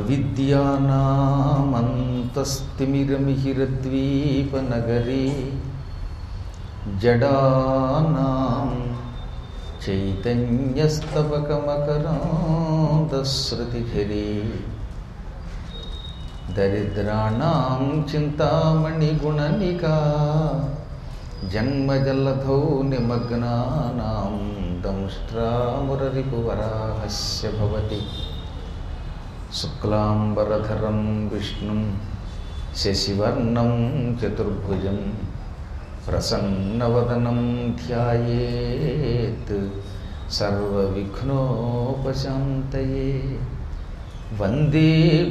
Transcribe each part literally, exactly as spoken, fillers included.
అవిద్యానామంతస్తిమిరమిహిరద్వీపనగరే జడానాం చైతన్యస్తవకమకరాంతశ్రుతిఝరే దరిద్రాణాం చింతామణిగుణనికా జన్మజలధౌ నిమగ్నానాం దంష్ట్రామురరిపువరాహస్య భవతి శుక్లాంబరధరం విష్ణుం శశివర్ణం చతుర్భుజం ప్రసన్నవదనం ధ్యాయేత్ సర్వవిఘ్నోపశాంతయే. వందే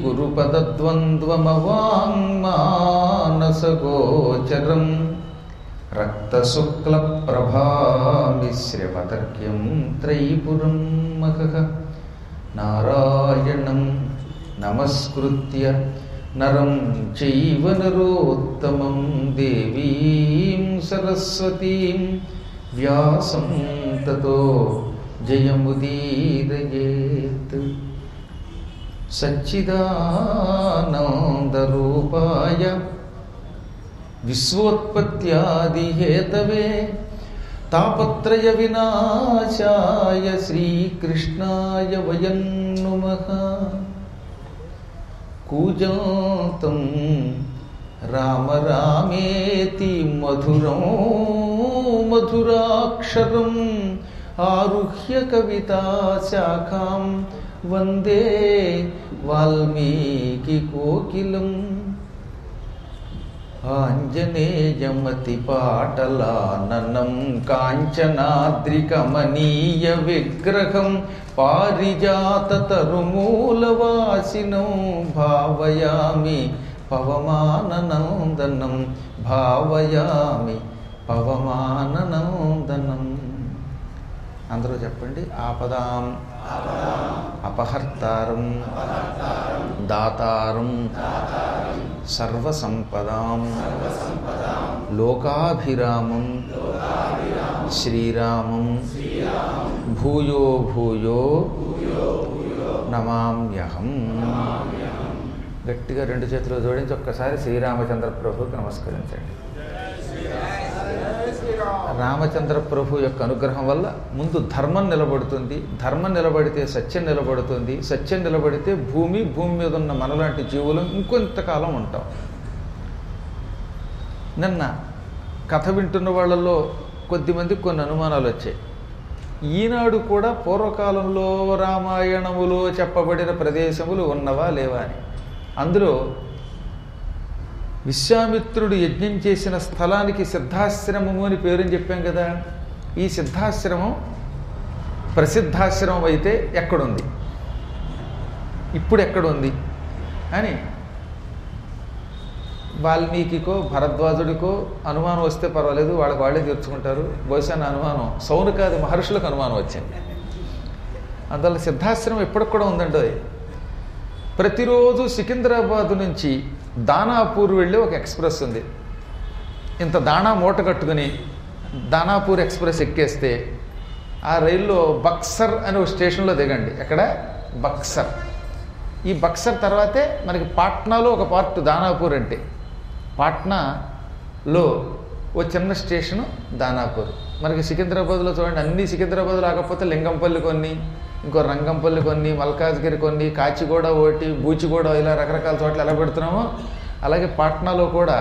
గురుపదద్వంద్వమవాంగ్మానసగోచరం రక్తశుక్లప్రభామిశ్రమతర్క్యం త్రైపురం మఖః. నారాయణం నమస్కృత్య నరం చైవ నరోత్తమం దేవీం సరస్వతీం వ్యాసం తతో జయముదీరయేత్. సచ్చిదానందరూపాయ విశ్వోత్పత్యాదిహేతవే తాపత్రయ వినాశాయ శ్రీకృష్ణాయ వయం నుమః. కూజంతం రామ రామేతి మధురం మధురాక్షరం ఆరుహ్య కవితా శాఖాం వందే వాల్మీకి కోకిలం. ఆంజనేయమతిపాటలాననం కాంచనాద్రికమనీయ విగ్రహం పారిజాతతరుమూలవాసినం భావయామి పవమాననందనం భావయామి పవమాననందనం. అందరూ చెప్పండి. ఆపదాం అపహర్తారం దాతారం సర్వసంపదాం లోకాభిరామం శ్రీరామం భూయో భూయో నమామ్యహం. గట్టిగా రెండు చేతులు జోడించి ఒక్కసారి శ్రీరామచంద్ర ప్రభువుకి నమస్కరించండి. రామచంద్ర ప్రభు యొక్క అనుగ్రహం వల్ల ముందు ధర్మం నిలబడుతుంది, ధర్మం నిలబడితే సత్యం నిలబడుతుంది, సత్యం నిలబడితే భూమి భూమి మీద ఉన్న మనలాంటి జీవులు ఇంకొంతకాలం ఉంటాం. నిన్న కథ వింటున్న వాళ్ళల్లో కొద్దిమందికి కొన్ని అనుమానాలు వచ్చాయి. ఈనాడు కూడా పూర్వకాలంలో రామాయణములో చెప్పబడిన ప్రదేశములు ఉన్నవా లేవా అని. అందులో విశ్వామిత్రుడు యజ్ఞం చేసిన స్థలానికి సిద్ధాశ్రమము అని పేరుని చెప్పాం కదా. ఈ సిద్ధాశ్రమం ప్రసిద్ధాశ్రమం అయితే ఎక్కడుంది, ఇప్పుడు ఎక్కడుంది అని వాల్మీకికో భరద్వాజుడికో అనుమానం వస్తే పర్వాలేదు, వాళ్ళకి వాళ్ళే తీర్చుకుంటారు. బహుశా నా అనుమానం సౌనకాది మహర్షులకు అనుమానం వచ్చింది. అందువల్ల సిద్ధాశ్రమం ఇప్పటికి కూడా ఉందండి. ప్రతిరోజు సికింద్రాబాద్ నుంచి దానాపూర్ వెళ్ళే ఒక ఎక్స్ప్రెస్ ఉంది. ఇంత దాణా మూట కట్టుకుని దానాపూర్ ఎక్స్ప్రెస్ ఎక్కేస్తే ఆ రైల్లో బక్సర్ అనే ఒక స్టేషన్లో దిగండి. ఎక్కడ? బక్సర్. ఈ బక్సర్ తర్వాతే మనకి పాట్నాలో ఒక పార్ట్ దానాపూర్. అంటే పాట్నాలో ఓ చిన్న స్టేషను దానాపూర్. మనకి సికింద్రాబాద్లో చూడండి, అన్ని సికింద్రాబాద్ రాకపోతే లింగంపల్లి కొన్ని, ఇంకో రంగంపల్లి కొన్ని, మల్కాజ్గిరి కొన్ని, కాచిగూడ ఒకటి, బూచిగూడ, ఇలా రకరకాల చోట్ల ఎలా పెడుతున్నామో అలాగే పాట్నాలో కూడా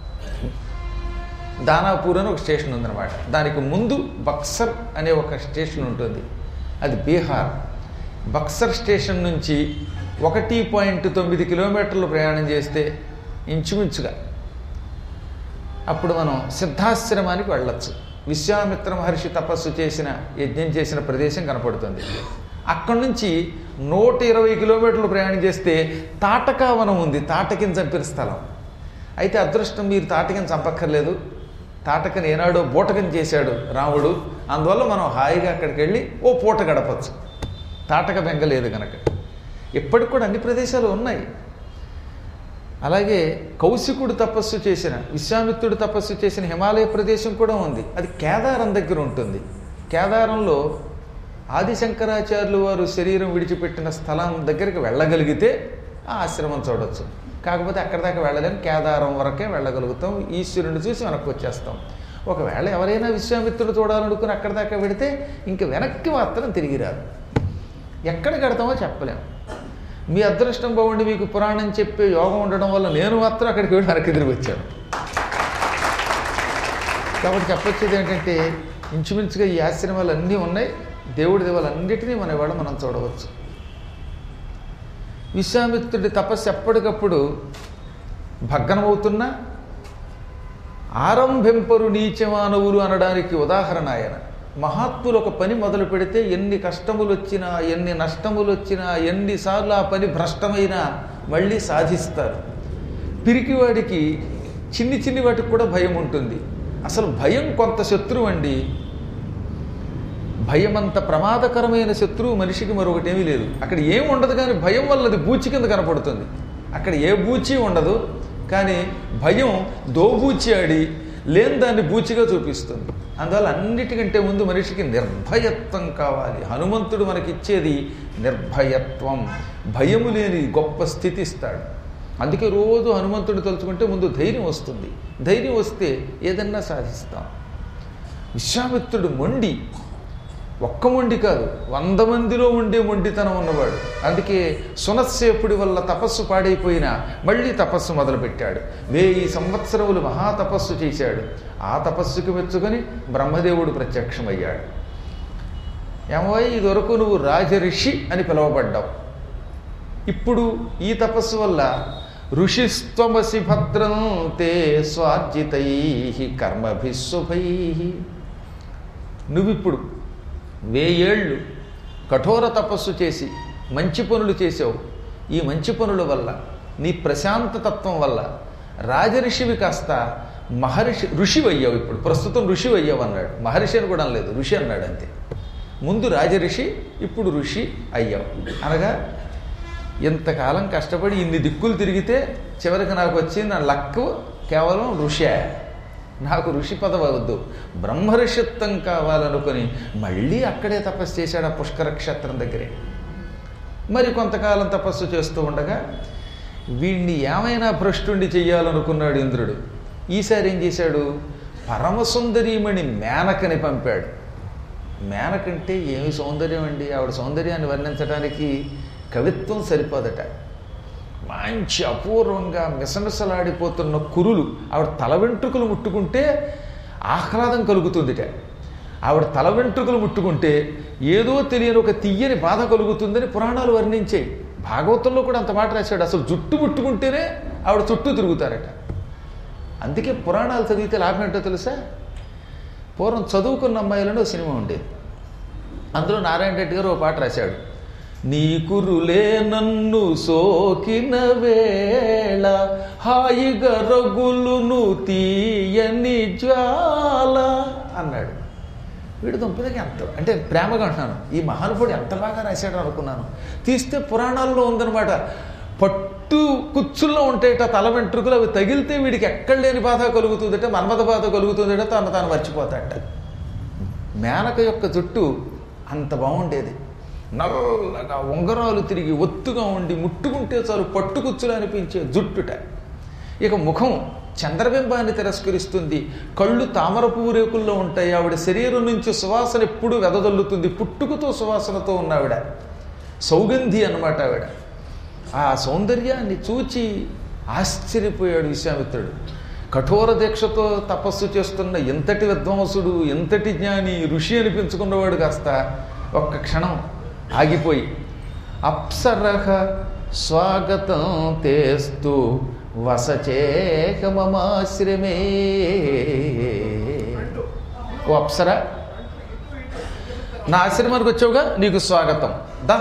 దానాపూర్ అని ఒక స్టేషన్ ఉందన్నమాట. దానికి ముందు బక్సర్ అనే ఒక స్టేషన్ ఉంటుంది, అది బీహార్. బక్సర్ స్టేషన్ నుంచి ఒకటి పాయింట్ తొమ్మిది కిలోమీటర్లు ప్రయాణం చేస్తే ఇంచుమించుగా అప్పుడు మనం సిద్ధాశ్రమానికి వెళ్ళొచ్చు. విశ్వామిత్ర మహర్షి తపస్సు చేసిన యజ్ఞం చేసిన ప్రదేశం కనపడుతుంది. అక్కడి నుంచి నూట ఇరవై కిలోమీటర్లు ప్రయాణం చేస్తే తాటకావనం ఉంది, తాటకిని చంపిన స్థలం. అయితే అదృష్టం, మీరు తాటకిని చంపక్కర్లేదు. తాటకని ఏనాడో బూటకం చేశాడు రాముడు. అందువల్ల మనం హాయిగా అక్కడికి వెళ్ళి ఓ పూట గడపచ్చు. తాటక బెంగ లేదు కనుక. ఇప్పటికి కూడా అన్ని ప్రదేశాలు ఉన్నాయి. అలాగే కౌశికుడు తపస్సు చేసిన, విశ్వామిత్రుడు తపస్సు చేసిన హిమాలయ ప్రదేశం కూడా ఉంది. అది కేదారం దగ్గర ఉంటుంది. కేదారంలో ఆదిశంకరాచార్యులు వారు శరీరం విడిచిపెట్టిన స్థలం దగ్గరికి వెళ్ళగలిగితే ఆ ఆశ్రమం చూడవచ్చు. కాకపోతే అక్కడి దాకా వెళ్ళలేని కేదారం వరకే వెళ్ళగలుగుతాం, ఈశ్వరుని చూసి వెనక్కి వచ్చేస్తాం. ఒకవేళ ఎవరైనా విశ్వామిత్రుడు చూడాలనుకుని అక్కడి దాకా పెడితే ఇంక వెనక్కి మాత్రం తిరిగి రాదు. ఎక్కడికి వెడతామో చెప్పలేము. మీ అదృష్టం బాగుండి మీకు పురాణం చెప్పే యోగం ఉండడం వల్ల నేను మాత్రం అక్కడికి వెళ్ళి వెనక్కి తిరిగి వచ్చాను. కాబట్టి చెప్పొచ్చేది ఏంటంటే ఇంచుమించుగా ఈ ఆశ్రమాలు అన్నీ ఉన్నాయి. దేవుడి దేవాలన్నిటినీ మన ఇవాళ మనం చూడవచ్చు. విశ్వామిత్రుడి తపస్సు ఎప్పటికప్పుడు భగ్నమవుతున్నా ఆరంభింపరు నీచమానవులు అనడానికి ఉదాహరణ ఆయన. మహాత్ములు ఒక పని మొదలు పెడితే ఎన్ని కష్టములు వచ్చినా, ఎన్ని నష్టములు వచ్చినా, ఎన్నిసార్లు ఆ పని భ్రష్టమైనా మళ్ళీ సాధిస్తారు. పిరికివాడికి చిన్ని చిన్ని వాటికి కూడా భయం ఉంటుంది. అసలు భయం కొంత శత్రువు అండి. భయం అంత ప్రమాదకరమైన శత్రువు మనిషికి మరొకటేమీ లేదు. అక్కడ ఏం ఉండదు, కానీ భయం వల్ల అది బూచి కింద కనపడుతుంది. అక్కడ ఏ బూచి ఉండదు, కానీ భయం దోబూచి ఆడి లేని దాన్ని బూచిగా చూపిస్తుంది. అందువల్ల అన్నిటికంటే ముందు మనిషికి నిర్భయత్వం కావాలి. హనుమంతుడు మనకిచ్చేది నిర్భయత్వం, భయము లేని గొప్ప స్థితి ఇస్తాడు. అందుకే రోజు హనుమంతుడు తలుచుకుంటే ముందు ధైర్యం వస్తుంది. ధైర్యం వస్తే ఏదన్నా సాధిస్తాం. విశ్వామిత్రుడు మొండి, ఒక్క మొండి కాదు, వంద మందిలో ఉండే మొండితనం ఉన్నవాడు. అందుకే సునస్సేపుడి వల్ల తపస్సు పాడైపోయినా మళ్ళీ తపస్సు మొదలుపెట్టాడు. వెయ్యి సంవత్సరములు మహాతపస్సు చేశాడు. ఆ తపస్సుకు మెచ్చుకొని బ్రహ్మదేవుడు ప్రత్యక్షమయ్యాడు. ఏమోయ్, ఇదివరకు నువ్వు రాజఋషి అని పిలువబడ్డావు. ఇప్పుడు ఈ తపస్సు వల్ల ఋషిస్త్వమసి భద్రం తే స్వార్జితై కర్మభిశుభై. నువ్విప్పుడు వెయ్యేళ్ళు కఠోర తపస్సు చేసి మంచి పనులు చేసావు. ఈ మంచి పనుల వల్ల, నీ ప్రశాంతతత్వం వల్ల రాజఋషివి కాస్త మహర్షి ఋషివి అయ్యావు. ఇప్పుడు ప్రస్తుతం ఋషివి అయ్యావు అన్నాడు. మహర్షి అని కూడా అనలేదు, ఋషి అన్నాడు అంతే. ముందు రాజఋషి, ఇప్పుడు ఋషి అయ్యావు. అనగా ఇంతకాలం కష్టపడి ఇన్ని దిక్కులు తిరిగితే చివరికి నాకు వచ్చి నా లక్ కేవలం ఋషే. నాకు ఋషి పదవి అవద్దు, బ్రహ్మర్షిత్వం కావాలనుకొని మళ్ళీ అక్కడే తపస్సు చేశాడు, ఆ పుష్కర క్షేత్రం దగ్గరే. మరి కొంతకాలం తపస్సు చేస్తూ ఉండగా వీణ్ణి ఏమైనా భ్రష్టుణ్ణి చెయ్యాలనుకున్నాడు ఇంద్రుడు. ఈసారి ఏం చేశాడు, పరమసుందరీమణి మేనకని పంపాడు. మేనకంటే ఏమి సౌందర్యం అండి! ఆవిడ సౌందర్యాన్ని వర్ణించడానికి కవిత్వం సరిపోదట. మంచి అపూర్వంగా మిసమిసలాడిపోతున్న కురులు, ఆవిడ తల వెంట్రుకలు ముట్టుకుంటే ఆహ్లాదం కలుగుతుందిట. ఆవిడ తల వెంట్రుకలు ముట్టుకుంటే ఏదో తెలియని ఒక తీయని బాధ కలుగుతుందని పురాణాలు వర్ణించాయి. భాగవతంలో కూడా అంత మాట రాశాడు. అసలు జుట్టు ముట్టుకుంటేనే ఆవిడ చుట్టూ తిరుగుతారట. అందుకే పురాణాలు చదివితే లాభం ఏంటో తెలుసా? పూర్వం చదువుకున్న అమ్మాయిలను సినిమా ఉండేది. అందులో నారాయణ రెడ్డి గారు ఒక పాట రాశాడు. నీ కురులే నన్ను సోకిన వేళ హాయిగా రగులును తీయని జ్వాల అన్నాడు. వీడు దుంపదకి ఎంత అంటే ప్రేమగా అంటున్నాను, ఈ మహానుభుడు ఎంత బాగా రాశాడు అనుకున్నాను. తీస్తే పురాణాల్లో ఉందన్నమాట. పట్టు కుచ్చుల్లో ఉంటాయట తల వెంట్రుకలు, అవి తగిలితే వీడికి ఎక్కడ లేని బాధ కలుగుతుందట, మన్మథ బాధ కలుగుతుందట, తను తాను మర్చిపోతాడట. మేనక యొక్క జుట్టు అంత బాగుండేది. నల్లగా ఉంగరాలు తిరిగి ఒత్తుగా ఉండి ముట్టుకుంటే చాలు పట్టుకుచ్చులు అనిపించే జుట్టుట. ఇక ముఖం చంద్రబింబాన్ని తిరస్కరిస్తుంది. కళ్ళు తామర పువ్వు రేకుల్లో ఉంటాయి. ఆవిడ శరీరం నుంచి సువాసన ఎప్పుడూ వెదజల్లుతుంది. పుట్టుకతో సువాసనతో ఉన్నావిడ, సౌగంధి అన్నమాట ఆవిడ. ఆ సౌందర్యాన్ని చూచి ఆశ్చర్యపోయాడు విశ్వామిత్రుడు. కఠోర దీక్షతో తపస్సు చేస్తున్న ఎంతటి విద్వాంసుడు, ఎంతటి జ్ఞాని, ఋషి అనిపించుకున్నవాడు కాస్త ఒక్క క్షణం ఆగిపోయి అప్సరహ స్వాగతం తేస్తూ వసచేక మమాశ్రమే. ఓ అప్సర, నా ఆశ్రమానికి వచ్చావుగా, నీకు స్వాగతం. దా,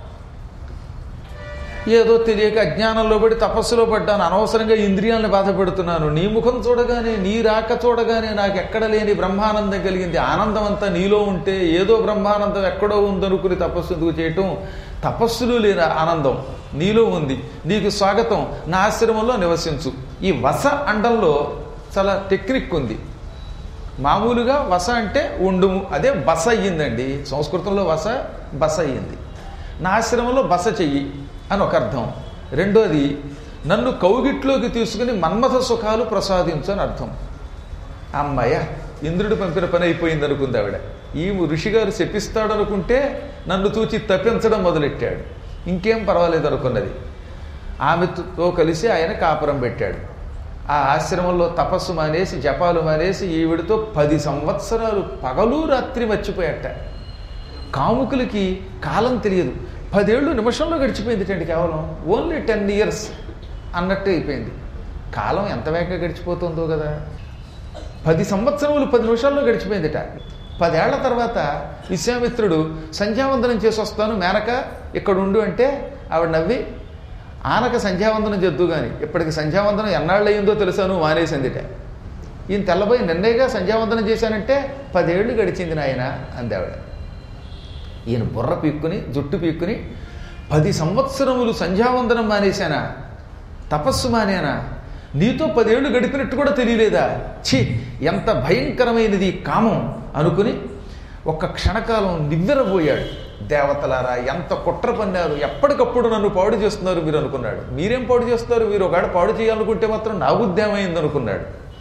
ఏదో తెలియక అజ్ఞానంలో పడి తపస్సులో పడ్డాను, అనవసరంగా ఇంద్రియాలను బాధ పెడుతున్నాను. నీ ముఖం చూడగానే, నీ రాక చూడగానే నాకు ఎక్కడ లేని బ్రహ్మానందం కలిగింది. ఆనందం అంతా నీలో ఉంటే ఏదో బ్రహ్మానందం ఎక్కడో ఉందనుకుని తపస్సు ఎందుకు చేయటం? తపస్సులు లేని ఆనందం నీలో ఉంది. నీకు స్వాగతం, నా ఆశ్రమంలో నివసించు. ఈ వస అండంలో చాలా టెక్నిక్ ఉంది. మామూలుగా వస అంటే ఉండుము, అదే బస అయ్యిందండి. సంస్కృతంలో వస బస అయ్యింది. నా ఆశ్రమంలో బస చెయ్యి అని ఒక అర్థం. రెండోది నన్ను కౌగిట్లోకి తీసుకుని మన్మథ సుఖాలు ప్రసాదించు అని అర్థం. అమ్మయ్య, ఇంద్రుడు పంపిన పని అయిపోయింది అనుకుంది ఆవిడ. ఈ ఋషిగారు శపిస్తాడనుకుంటే నన్ను తూచి తప్పించడం మొదలెట్టాడు, ఇంకేం పర్వాలేదు అనుకున్నది. ఆమెతో కలిసి ఆయన కాపురం పెట్టాడు. ఆ ఆశ్రమంలో తపస్సు మానేసి జపాలు మానేసి ఈవిడితో పది సంవత్సరాలు పగలు రాత్రి మర్చిపోయాట. కాముకులకి కాలం తెలియదు. పదేళ్ళు నిమిషంలో గడిచిపోయింది అండి, కేవలం ఓన్లీ టెన్ ఇయర్స్ అన్నట్టు అయిపోయింది. కాలం ఎంత వేగంగా గడిచిపోతుందో కదా. పది సంవత్సరములు పది నిమిషాల్లో గడిచిపోయిందిట. పదేళ్ల తర్వాత విశ్వామిత్రుడు సంధ్యావందనం చేసి వస్తాను మేనక ఇక్కడ ఉండు అంటే ఆవిడ నవ్వి, ఆనక సంధ్యావందనం చేద్దు కానీ ఇప్పటికి సంధ్యావందనం ఎన్నాళ్ళు అయిందో తెలుసాను మానేసిందిట. ఈయన తెల్లబోయి నిన్నయ్యగా సంధ్యావందనం చేశానంటే పదేళ్లు గడిచింది నాయన అంది ఆవిడ. ఈయన బుర్ర పీక్కుని జుట్టు పీక్కుని, పది సంవత్సరములు సంధ్యావందనం మానేశానా, తపస్సు మానేనా, నీతో పదేళ్లు గడిపినట్టు కూడా తెలియలేదా, ఛీ ఎంత భయంకరమైనది కామం అనుకుని ఒక్క క్షణకాలం నివ్వెరబోయాడు. దేవతలారా ఎంత కుట్ర పన్నారు, ఎప్పటికప్పుడు నన్ను పాడు చేస్తున్నారు మీరు అనుకున్నాడు. మీరేం పాడు చేస్తున్నారు, మీరు ఒకవేళ పాడు చేయాలనుకుంటే మాత్రం నా ఉద్యమైంది అనుకున్నాడు.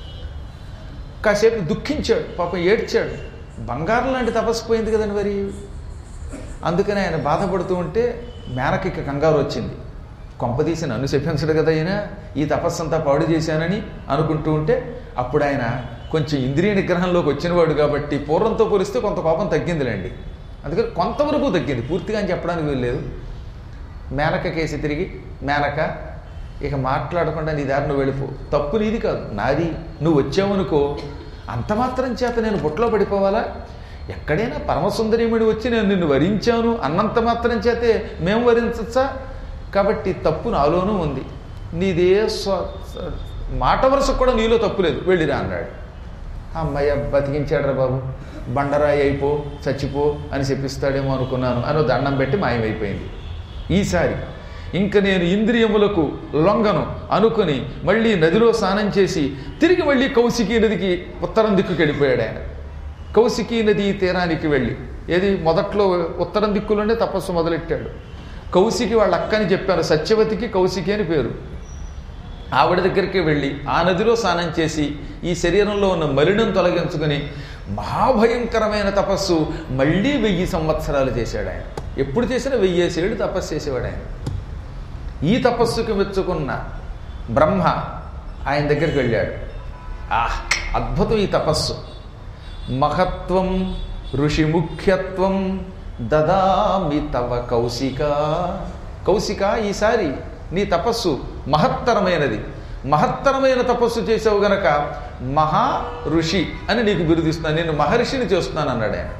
కాసేపు దుఃఖించాడు, పాపం ఏడ్చాడు. బంగారం లాంటి తపస్సు పోయింది కదండి మరి. అందుకని ఆయన బాధపడుతూ ఉంటే మేనకి కంగారు వచ్చింది. కొంపదీసి నన్ను శపించడు కదా అయినా, ఈ తపస్సంతా పాడు చేశానని అనుకుంటూ ఉంటే అప్పుడు ఆయన కొంచెం ఇంద్రియ నిగ్రహంలోకి వచ్చినవాడు కాబట్టి పూర్వంతో పోలిస్తే కొంత కోపం తగ్గిందిలేండి. అందుకని కొంతవరకు తగ్గింది, పూర్తిగా అని చెప్పడానికి వీల్లేదు. మేనక కేసి తిరిగి, మేనక ఇక మాట్లాడకుండా నీ దారి నువ్వు వెళ్ళిపో, తప్పు నీది కాదు నాది. నువ్వు వచ్చావనుకో అంత మాత్రం చేత నేను బుట్టలో పడిపోవాలా? ఎక్కడైనా పరమసుందరీముడి వచ్చి నేను నిన్ను వరించాను అన్నంత మాత్రం చేతే మేము వరించచ్చా? కాబట్టి తప్పు నాలోనూ ఉంది, నీదే స్వ మాట వరుసకు కూడా నీలో తప్పు లేదు, వెళ్ళిరా అన్నాడు. అమ్మయ్య బతికించాడు రా బాబు, బండరాయి అయిపో చచ్చిపో అని చెప్పిస్తాడేమో అనుకున్నాను అని దండం పెట్టి మాయమైపోయింది. ఈసారి ఇంక నేను ఇంద్రియములకు లొంగను అనుకుని మళ్ళీ నదిలో స్నానం చేసి తిరిగి మళ్ళీ కౌశికీ నదికి ఉత్తరం దిక్కుకి వెళ్ళిపోయాడు ఆయన. కౌశికీ నది తీరానికి వెళ్ళి, ఏది మొదట్లో ఉత్తరం దిక్కులోనే తపస్సు మొదలెట్టాడు. కౌశికి వాళ్ళ అక్కని చెప్పాను, సత్యవతికి కౌశికి అని పేరు. ఆవిడ దగ్గరికి వెళ్ళి ఆ నదిలో స్నానం చేసి ఈ శరీరంలో ఉన్న మలినం తొలగించుకుని మహాభయంకరమైన తపస్సు మళ్ళీ వెయ్యి సంవత్సరాలు చేశాడు ఆయన. ఎప్పుడు చేసినా వెయ్యేసేళ్ళు తపస్సు చేసేవాడు ఆయన. ఈ తపస్సుకి మెచ్చుకున్న బ్రహ్మ ఆయన దగ్గరికి వెళ్ళాడు. ఆహ్, అద్భుతం ఈ తపస్సు. మహత్వం ఋషి ముఖ్యత్వం దదామి తవ కౌశిక. కౌశిక, ఈసారి నీ తపస్సు మహత్తరమైనది. మహత్తరమైన తపస్సు చేసావు గనక మహా ఋషి అని నీకు బిరుదిస్తున్నాను, నేను మహర్షిని చేస్తున్నాను అన్నాడు ఆయన.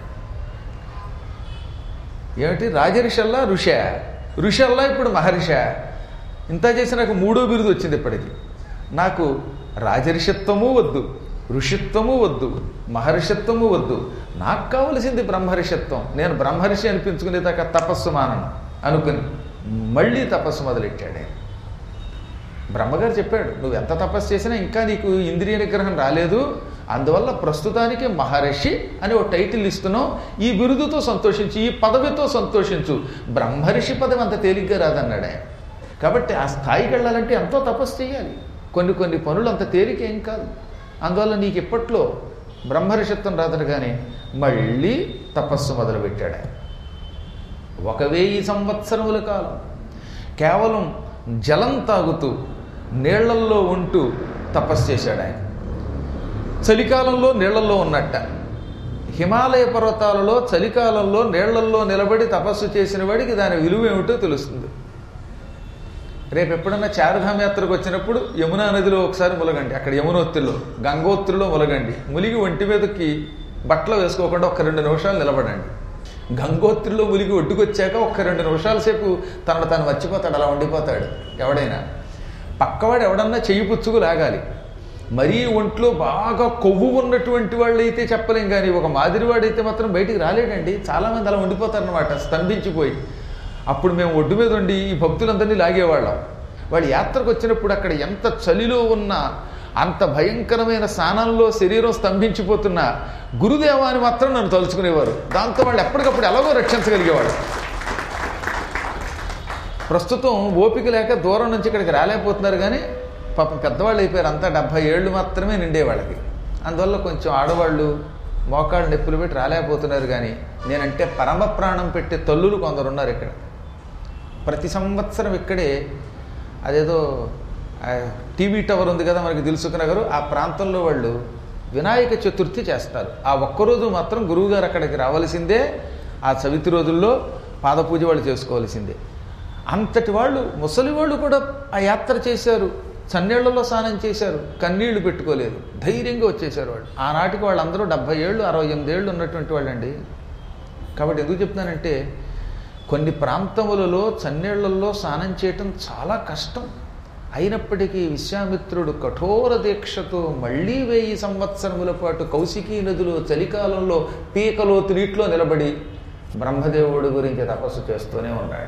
ఏమిటి, రాజర్షల్లా ఋష, ఋషల్లా ఇప్పుడు మహర్ష. ఇంత చేసి నాకు మూడో బిరుదు వచ్చింది ఇప్పటికి. నాకు రాజర్షిత్వము వద్దు, ఋషిత్వము వద్దు, మహర్షిత్వము వద్దు, నాకు కావలసింది బ్రహ్మర్షిత్వం. నేను బ్రహ్మర్షి అనిపించుకునేదాకా తపస్సు మానను అనుకుని మళ్ళీ తపస్సు మొదలెట్టాడు ఆయన. బ్రహ్మగారు చెప్పాడు, నువ్వు ఎంత తపస్సు చేసినా ఇంకా నీకు ఇంద్రియ నిగ్రహం రాలేదు, అందువల్ల ప్రస్తుతానికి మహర్షి అని ఒక టైటిల్ ఇస్తున్నావు, ఈ బిరుదుతో సంతోషించు, ఈ పదవితో సంతోషించు, బ్రహ్మర్షి పదవి అంత తేలిగ్గా రాదన్నాడు ఆయన. కాబట్టి ఆ స్థాయికి వెళ్ళాలంటే ఎంతో తపస్సు చేయాలి, కొన్ని కొన్ని పనులు అంత తేలిక ఏం కాదు. అందువల్ల నీకు ఇప్పట్లో బ్రహ్మర్షిత్వం రాదను కానీ మళ్ళీ తపస్సు మొదలుపెట్టాడు ఆయన. ఒక వెయ్యి సంవత్సరముల కాలం కేవలం జలం తాగుతూ నీళ్లల్లో ఉంటూ తపస్సు చేశాడు ఆయన. చలికాలంలో నీళ్లల్లో ఉన్నట్ట. హిమాలయ పర్వతాలలో చలికాలంలో నీళ్లల్లో నిలబడి తపస్సు చేసిన వాడికి దాని విలువ ఏమిటో తెలుస్తుంది. రేపు ఎప్పుడన్నా చారుధామ యాత్రకు వచ్చినప్పుడు యమునా నదిలో ఒకసారి ములగండి, అక్కడ యమునోత్రిలో గంగోత్రిలో ములగండి. ములిగి ఒంటి మీదకి బట్టలు వేసుకోకుండా ఒక్క రెండు నిమిషాలు నిలబడండి. గంగోత్రిలో ములిగి ఒడ్డుకొచ్చాక ఒక్క రెండు నిమిషాల సేపు తనను తను మర్చిపోతాడు, అలా ఉండిపోతాడు. ఎవడైనా పక్కవాడు ఎవడన్నా చెయ్యి పుచ్చుకు లాగాలి. మరీ ఒంట్లో బాగా కొవ్వు ఉన్నటువంటి వాళ్ళు అయితే చెప్పలేం, కానీ ఒక మాదిరివాడైతే మాత్రం బయటికి రాలేడండి. చాలామంది అలా ఉండిపోతారనమాట, స్తంభించిపోయి. అప్పుడు మేము ఒడ్డు మీద ఉండి ఈ భక్తులందరినీ లాగేవాళ్ళం. వాడు యాత్రకు వచ్చినప్పుడు అక్కడ ఎంత చలిలో ఉన్నా, అంత భయంకరమైన స్నానంలో శరీరం స్తంభించిపోతున్నా గురుదేవాన్ని మాత్రం నన్ను తలుచుకునేవారు. దాంతో వాళ్ళు ఎప్పటికప్పుడు ఎలాగో రక్షించగలిగేవాడు. ప్రస్తుతం ఓపిక లేక దూరం నుంచి ఇక్కడికి రాలేకపోతున్నారు, కానీ పాపం పెద్దవాళ్ళు అయిపోయారు, అంతా డెబ్భై ఏళ్ళు మాత్రమే నిండే వాళ్ళకి. అందువల్ల కొంచెం ఆడవాళ్ళు మోకాళ్ళు నొప్పులు పెట్టి రాలేకపోతున్నారు. కానీ నేనంటే పరమ ప్రాణం పెట్టే తల్లులు కొందరు ఉన్నారు ఇక్కడ. ప్రతి సంవత్సరం ఇక్కడే అదేదో టీవీ టవర్ ఉంది కదా మనకి దిల్సుఖ్ నగర్, ఆ ప్రాంతంలో వాళ్ళు వినాయక చతుర్థి చేస్తారు. ఆ ఒక్కరోజు మాత్రం గురువుగారు అక్కడికి రావాల్సిందే. ఆ చవితి రోజుల్లో పాదపూజ వాళ్ళు చేసుకోవాల్సిందే. అంతటి వాళ్ళు ముసలి వాళ్ళు కూడా ఆ యాత్ర చేశారు, చన్నీళ్లలో స్నానం చేశారు, కన్నీళ్లు పెట్టుకోలేదు, ధైర్యంగా వచ్చేసారు వాళ్ళు. ఆనాటికి వాళ్ళందరూ డెబ్భై ఏళ్ళు అరవై ఎనిమిది ఏళ్ళు ఉన్నటువంటి వాళ్ళండి. కాబట్టి ఎందుకు చెప్తున్నానంటే కొన్ని ప్రాంతములలో చన్నీళ్లలో స్నానం చేయటం చాలా కష్టం. అయినప్పటికీ విశ్వామిత్రుడు కఠోర దీక్షతో మళ్లీ వెయ్యి సంవత్సరముల పాటు కౌశికీ నదిలో చలికాలంలో పీకలోతు నీటిలో నిలబడి బ్రహ్మదేవుడి గురించి తపస్సు చేస్తూనే ఉన్నాడు.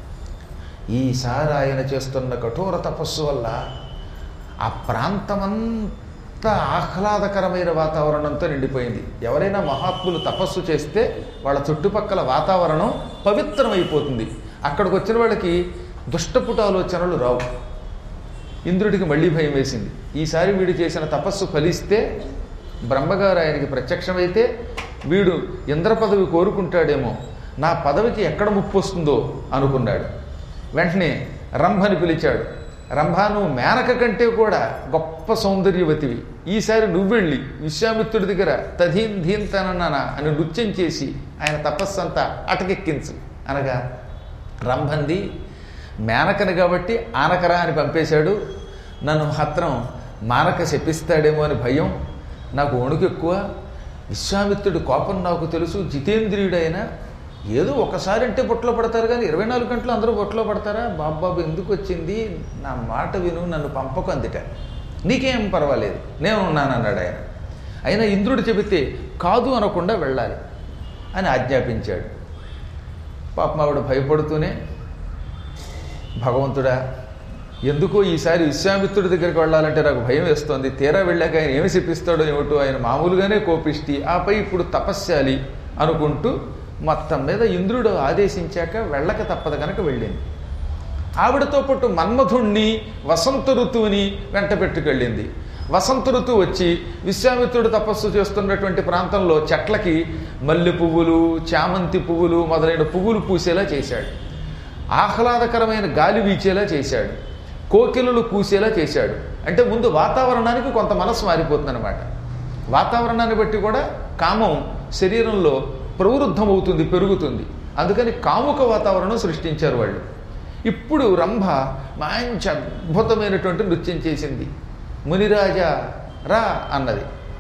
ఈసారి ఆయన చేస్తున్న కఠోర తపస్సు వల్ల ఆ ప్రాంతమంతా ఆహ్లాదకరమైన వాతావరణంతో నిండిపోయింది. ఎవరైనా మహాత్ములు తపస్సు చేస్తే వాళ్ళ చుట్టుపక్కల వాతావరణం పవిత్రమైపోతుంది. అక్కడికి వచ్చిన వాళ్ళకి దుష్టపుట ఆలోచనలు రావు. ఇంద్రుడికి మళ్ళీ భయం వేసింది. ఈసారి వీడు చేసిన తపస్సు ఫలిస్తే, బ్రహ్మగారు ఆయనకి ప్రత్యక్షమైతే వీడు ఇంద్ర పదవి కోరుకుంటాడేమో, నా పదవికి ఎక్కడ ముప్పు వస్తుందో అనుకున్నాడు. వెంటనే రంభని పిలిచాడు. రంభ, నువ్వు మేనక కంటే కూడా గొప్ప సౌందర్యవతివి, ఈసారి నువ్వెళ్ళి విశ్వామిత్రుడి దగ్గర తధీన్ ధీన్ తనన్నా అని నృత్యం చేసి ఆయన తపస్సు అంతా అటకెక్కించు అనగా, రంభంది మేనకని కాబట్టి ఆనకరా అని పంపేశాడు. నన్ను మాత్రం మానక శపిస్తాడేమో అని భయం, నాకు వణుకు ఎక్కువ. విశ్వామిత్రుడి కోపం నాకు తెలుసు, జితేంద్రియుడైనా ఏదో ఒకసారి అంటే బొట్లో పడతారు, కానీ ఇరవై నాలుగు గంటలు అందరూ బొట్లో పడతారా? బాబాబు ఎందుకు వచ్చింది, నా మాట విను, నన్ను పంపకు అందుట, నీకేం పర్వాలేదు నేను ఉన్నానన్నాడు ఆయన. అయినా ఇంద్రుడు చెబితే కాదు అనకుండా వెళ్ళాలి అని ఆజ్ఞాపించాడు. పాపం ఆవిడ భయపడుతూనే, భగవంతుడా ఎందుకో ఈసారి విశ్వామిత్రుడి దగ్గరికి వెళ్ళాలంటే నాకు భయం వేస్తోంది, తీరా వెళ్ళాక ఆయన ఏమి శపిస్తాడో ఏమిటో, ఆయన మామూలుగానే కోపిష్టి, ఆపై ఇప్పుడు తపస్యాలి అనుకుంటూ మొత్తం మీద ఇంద్రుడు ఆదేశించాక వెళ్ళక తప్పదు కనుక వెళ్ళింది. ఆవిడతో పాటు మన్మధుణ్ణి వసంత ఋతువుని వెంట పెట్టుకెళ్ళింది. వసంత ఋతువు వచ్చి విశ్వామిత్రుడు తపస్సు చేస్తున్నటువంటి ప్రాంతంలో చెట్లకి మల్లె పువ్వులు, చామంతి పువ్వులు మొదలైన పువ్వులు పూసేలా చేశాడు. ఆహ్లాదకరమైన గాలి వీచేలా చేశాడు, కోకిలలు కూసేలా చేశాడు. అంటే ముందు వాతావరణానికి కొంత మనసు మారిపోతుందన్నమాట. వాతావరణాన్ని బట్టి కూడా కామం శరీరంలో ప్రవృద్ధమవుతుంది, పెరుగుతుంది. అందుకని కాముక వాతావరణం సృష్టించారు వాళ్ళు. ఇప్పుడు రంభ మంచి అద్భుతమైనటువంటి నృత్యం చేసింది. మునిరాజా రా అన్నది.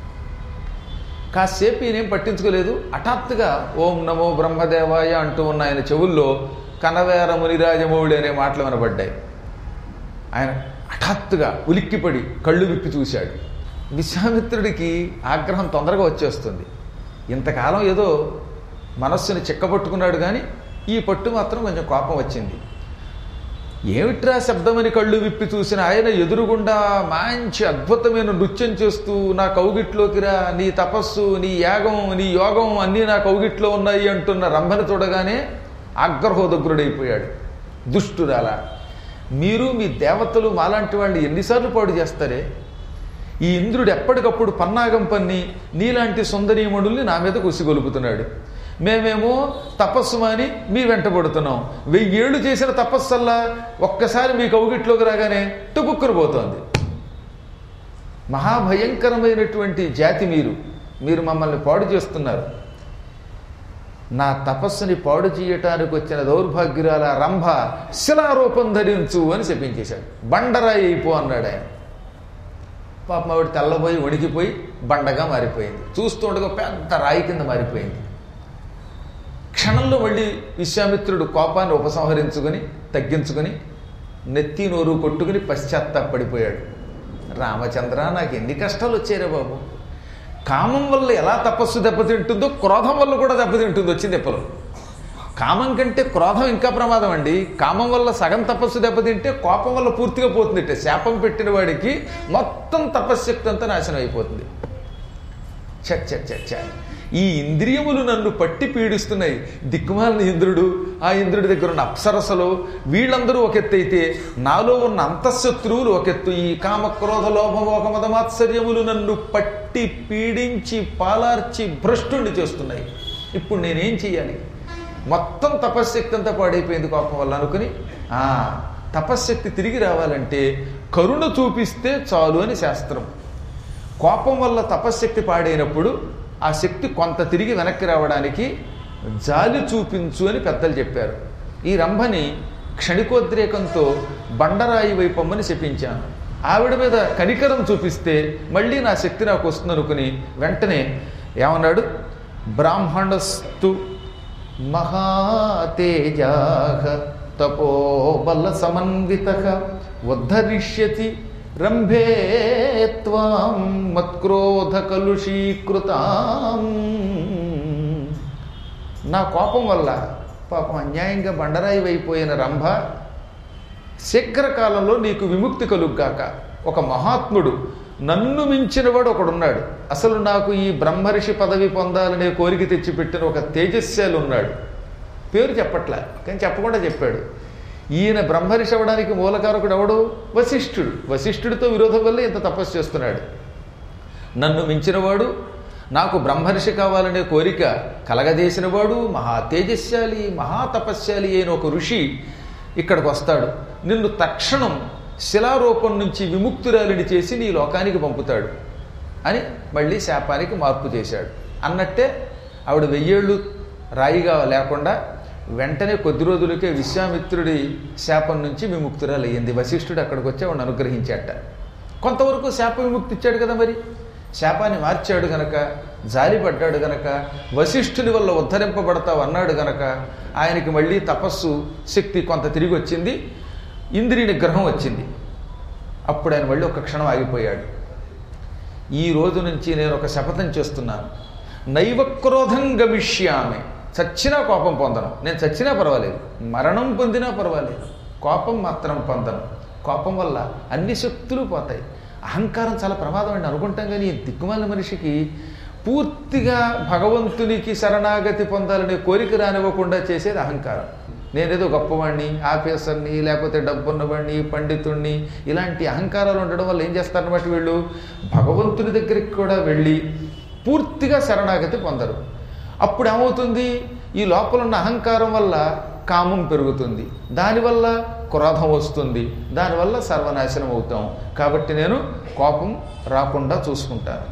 కాసేపు ఈయనేం పట్టించుకోలేదు. హఠాత్తుగా ఓం నమో బ్రహ్మదేవాయ అంటూ ఉన్న ఆయన చెవుల్లో కనవేర మునిరాజమౌళి అనే మాటలు వినబడ్డాయి. ఆయన హఠాత్తుగా ఉలిక్కిపడి కళ్ళు విప్పి చూశాడు. విశ్వామిత్రుడికి ఆగ్రహం తొందరగా వచ్చేస్తుంది. ఇంతకాలం ఏదో మనస్సుని చిక్కబట్టుకున్నాడు, కానీ ఈ పట్టు మాత్రం కొంచెం కోపం వచ్చింది. ఏమిట్రా శబ్దమని కళ్ళు విప్పి చూసిన ఆయన ఎదురుగుండా మంచి అద్భుతమైన నృత్యం చేస్తూ నా కౌగిట్లోకి రా, నీ తపస్సు, నీ యాగం, నీ యోగం అన్నీ నా కౌగిట్లో ఉన్నాయి అంటున్న రంభని చూడగానే ఆగ్రహోదగ్రుడైపోయాడు. దుష్టురాల, మీరు మీ దేవతలు మాలాంటి వాళ్ళు ఎన్నిసార్లు పాడు చేస్తారే? ఈ ఇంద్రుడు ఎప్పటికప్పుడు పన్నాగం పన్ని నీలాంటి సుందరీమణుల్ని నా మీద కుసిగొలుపుతున్నాడు. మేమేమో తపస్సు మాని మీ వెంటబడుతున్నాం. వెయ్యేళ్ళు చేసిన తపస్సల్లా ఒక్కసారి మీ కౌగిట్లోకి రాగానే టుపుక్కురు పోతోంది. మహాభయంకరమైనటువంటి జాతి మీరు మీరు మమ్మల్ని పాడు చేస్తున్నారు. నా తపస్సుని పాడు చేయటానికి వచ్చిన దౌర్భాగ్యురాల రంభ శిలారూపం ధరించు అని చెప్పించేశాడు. బండరాయి అయిపో అన్నాడు ఆయన. పాపం ఆవిడ తెల్లబోయి వణికిపోయి బండగా మారిపోయింది. చూస్తుండగా పెద్ద రాయి కింద మారిపోయింది. క్షణంలో మళ్ళీ విశ్వామిత్రుడు కోపాన్ని ఉపసంహరించుకొని తగ్గించుకొని నెత్తి నోరు కొట్టుకుని పశ్చాత్తాపడిపోయాడు. రామచంద్ర, నాకు ఎన్ని కష్టాలు వచ్చాయిరా బాబు. కామం వల్ల ఎలా తపస్సు దెబ్బతింటుందో క్రోధం వల్ల కూడా దెబ్బతింటుంది వచ్చింది దెబ్బలు. కామం కంటే క్రోధం ఇంకా ప్రమాదం అండి. కామం వల్ల సగం తపస్సు దెబ్బతింటే కోపం వల్ల పూర్తిగా పోతుంది. అంటే శాపం పెట్టిన వాడికి మొత్తం తపశ్శక్తి అంతా నాశనం అయిపోతుంది. చచ్చ చచ్చ ఈ ఇంద్రియములు నన్ను పట్టి పీడిస్తున్నాయి. దిక్కుమాలిన ఇంద్రుడు, ఆ ఇంద్రుడి దగ్గర ఉన్న అప్సరసలు, వీళ్ళందరూ ఒక ఎత్తు అయితే నాలో ఉన్న అంతఃశత్రువులు ఒక ఎత్తు. ఈ కామక్రోధ లోభమోహ మదమాత్సర్యములు నన్ను పట్టి పీడించి పాలార్చి భ్రష్టుణ్ణి చేస్తున్నాయి. ఇప్పుడు నేనేం చెయ్యాలి? మొత్తం తపశ్శక్తి అంతా పాడైపోయింది కోపం వల్ల అనుకుని, ఆ తపశ్శక్తి తిరిగి రావాలంటే కరుణ చూపిస్తే చాలు అని శాస్త్రం. కోపం వల్ల తపశ్శక్తి పాడైనప్పుడు ఆ శక్తి కొంత తిరిగి వెనక్కి రావడానికి జాలి చూపించు అని పెద్దలు చెప్పారు. ఈ రంభని క్షణికోద్రేకంతో బండరాయి వైపమ్మని శపించాను. ఆవిడ మీద కనికరం చూపిస్తే మళ్ళీ నా శక్తి నాకు వస్తుంది అనుకుని వెంటనే ఏమన్నాడు? బ్రాహ్మణస్తు మహాతేజాః తపోబల సమన్వితః ఉద్ధరిష్యతి రంభే త్వాం మత్క్రోధ కలుషీకృతాం. నా కోపం వల్ల పాపం అన్యాయంగా బండరాయి అయిపోయిన రంభ శీఘ్రకాలంలో నీకు విముక్తి కలుగ్గాక. ఒక మహాత్ముడు, నన్ను మించినవాడు ఒకడున్నాడు. అసలు నాకు ఈ బ్రహ్మర్షి పదవి పొందాలనే కోరిక తెచ్చిపెట్టిన ఒక తేజస్శాలు ఉన్నాడు. పేరు చెప్పట్లే, కానీ చెప్పకుండా చెప్పాడు. ఈయన బ్రహ్మర్షి అవ్వడానికి మూలకారకుడు ఎవడు? వశిష్ఠుడు. వశిష్ఠుడితో విరోధం వల్ల ఇంత తపస్సు చేస్తున్నాడు. నన్ను మించినవాడు, నాకు బ్రహ్మర్షి కావాలనే కోరిక కలగజేసినవాడు, మహా తేజస్శాలి మహాతపస్శాలి అయిన ఒక ఋషి ఇక్కడికి వస్తాడు. నిన్ను తక్షణం శిలారూపం నుంచి విముక్తురాలిని చేసి నీ లోకానికి పంపుతాడు అని మళ్ళీ శాపానికి మార్పు చేశాడు. అన్నట్టే ఆవిడ వెయ్యేళ్ళు రాయిగా లేకుండా వెంటనే కొద్ది రోజులకే విశ్వామిత్రుడి శాపం నుంచి విముక్తురాలు అయ్యింది. వశిష్ఠుడు అక్కడికి వచ్చి ఆవిడని అనుగ్రహించాట. కొంతవరకు శాప విముక్తి ఇచ్చాడు కదా, మరి శాపాన్ని మార్చాడు గనక, జాలిపడ్డాడు గనక, వశిష్ఠుని వల్ల ఉద్ధరింపబడతావు అన్నాడు గనక ఆయనకి మళ్ళీ తపస్సు శక్తి కొంత తిరిగి వచ్చింది, ఇంద్రియ నిగ్రహం వచ్చింది. అప్పుడు ఆయన మళ్ళీ ఒక క్షణం ఆగిపోయాడు. ఈ రోజు నుంచి నేను ఒక శపథం చేస్తున్నాను, నైవక్రోధం గమిష్యామి. చచ్చినా కోపం పొందను. నేను చచ్చినా పర్వాలేదు, మరణం పొందినా పర్వాలేదు, కోపం మాత్రం పొందను. కోపం వల్ల అన్ని శక్తులు పోతాయి. అహంకారం చాలా ప్రమాదం అండి అనుకుంటాం, కానీ దిక్కుమాలిన మనిషికి పూర్తిగా భగవంతునికి శరణాగతి పొందాలనే కోరిక రానివ్వకుండా చేసేది అహంకారం. నేనేదో గొప్పవాణ్ణి, ఆఫీసర్ని, లేకపోతే డబ్బున్నవాడిని, పండితుణ్ణి, ఇలాంటి అహంకారాలు ఉండడం వల్ల ఏం చేస్తారన్నమాట, వీళ్ళు భగవంతుని దగ్గరికి కూడా వెళ్ళి పూర్తిగా శరణాగతి పొందరు. అప్పుడు ఏమవుతుంది? ఈ లోపల ఉన్న అహంకారం వల్ల కామం పెరుగుతుంది, దానివల్ల క్రోధం వస్తుంది, దానివల్ల సర్వనాశనం అవుతాం. కాబట్టి నేను కోపం రాకుండా చూసుకుంటాను,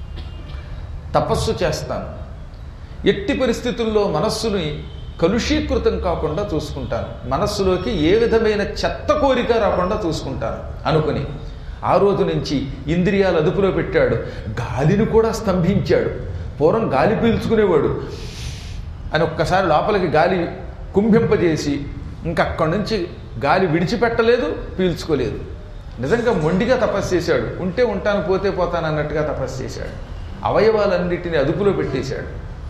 తపస్సు చేస్తాను, ఎట్టి పరిస్థితుల్లో మనస్సుని కలుషీకృతం కాకుండా చూసుకుంటాను, మనస్సులోకి ఏ విధమైన చెత్త కోరిక రాకుండా చూసుకుంటాను అనుకుని ఆ రోజు నుంచి ఇంద్రియాలు అదుపులో పెట్టాడు. గాలిని కూడా స్తంభించాడు. పూర్వం గాలి పీల్చుకునేవాడు అని ఒక్కసారి లోపలికి గాలి కుంభింపజేసి ఇంకా అక్కడి నుంచి గాలి విడిచిపెట్టలేదు, పీల్చుకోలేదు. నిజంగా మొండిగా తపస్సు చేశాడు. ఉంటే ఉంటాను, పోతే పోతాను అన్నట్టుగా తపస్సు చేశాడు. అవయవాలన్నిటిని అదుపులో పెట్టేశాడు.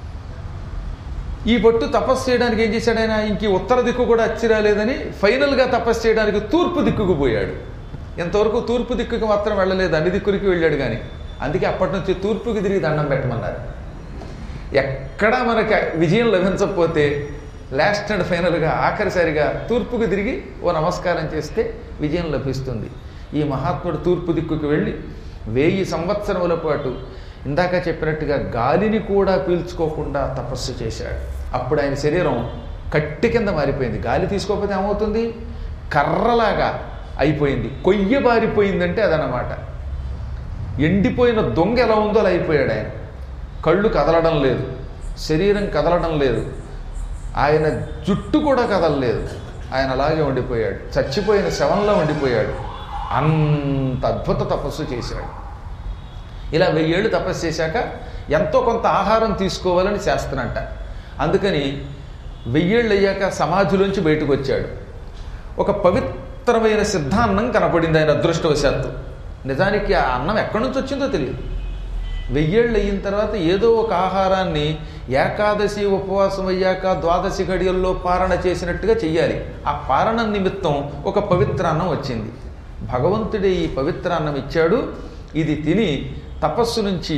ఈ పట్టు తపస్సు చేయడానికి ఏం చేశాడు ఆయన? ఇంక ఉత్తర దిక్కు కూడా అచ్చి రాలేదని ఫైనల్గా తపస్సు చేయడానికి తూర్పు దిక్కుకు పోయాడు. ఇంతవరకు తూర్పు దిక్కుకి మాత్రం వెళ్ళలేదు, అన్ని దిక్కులకి వెళ్ళాడు. కానీ అందుకే అప్పటి నుంచి తూర్పుకి తిరిగి దండం పెట్టమన్నారు. ఎక్కడా మనకి విజయం లభించకపోతే లాస్ట్ అండ్ ఫైనల్గా ఆఖరిసారిగా తూర్పుకు తిరిగి ఓ నమస్కారం చేస్తే విజయం లభిస్తుంది. ఈ మహాత్ముడు తూర్పు దిక్కుకి వెళ్ళి వెయ్యి సంవత్సరముల పాటు ఇందాక చెప్పినట్టుగా గాలిని కూడా పీల్చుకోకుండా తపస్సు చేశాడు. అప్పుడు ఆయన శరీరం కట్టి కింద మారిపోయింది. గాలి తీసుకోకపోతే ఏమవుతుంది? కర్రలాగా అయిపోయింది. కొయ్య బారిపోయిందంటే అదనమాట. ఎండిపోయిన దొంగ ఎలా ఉందో అలా అయిపోయాడు ఆయన. కళ్ళు కదలడం లేదు, శరీరం కదలడం లేదు, ఆయన జుట్టు కూడా కదలలేదు. ఆయన అలాగే ఉండిపోయాడు, చచ్చిపోయిన శవంలో ఉండిపోయాడు. అంత అద్భుత తపస్సు చేశాడు. ఇలా వెయ్యేళ్ళు తపస్సు చేశాక ఎంతో కొంత ఆహారం తీసుకోవాలని శాస్త్రంట. అందుకని వెయ్యేళ్ళు అయ్యాక సమాధిలోంచి బయటకు వచ్చాడు. ఒక పవిత్రమైన సిద్ధాన్నం కనపడింది ఆయన అదృష్టవశాత్తు. నిజానికి ఆ అన్నం ఎక్కడి నుంచి వచ్చిందో తెలియదు. వెయ్యేళ్ళు అయిన తర్వాత ఏదో ఒక ఆహారాన్ని ఏకాదశి ఉపవాసం అయ్యాక ద్వాదశి గడియల్లో పారణ చేసినట్టుగా చెయ్యాలి. ఆ పారణ నిమిత్తం ఒక పవిత్రాన్నం వచ్చింది. భగవంతుడే ఈ పవిత్రాన్నం ఇచ్చాడు. ఇది తిని తపస్సు నుంచి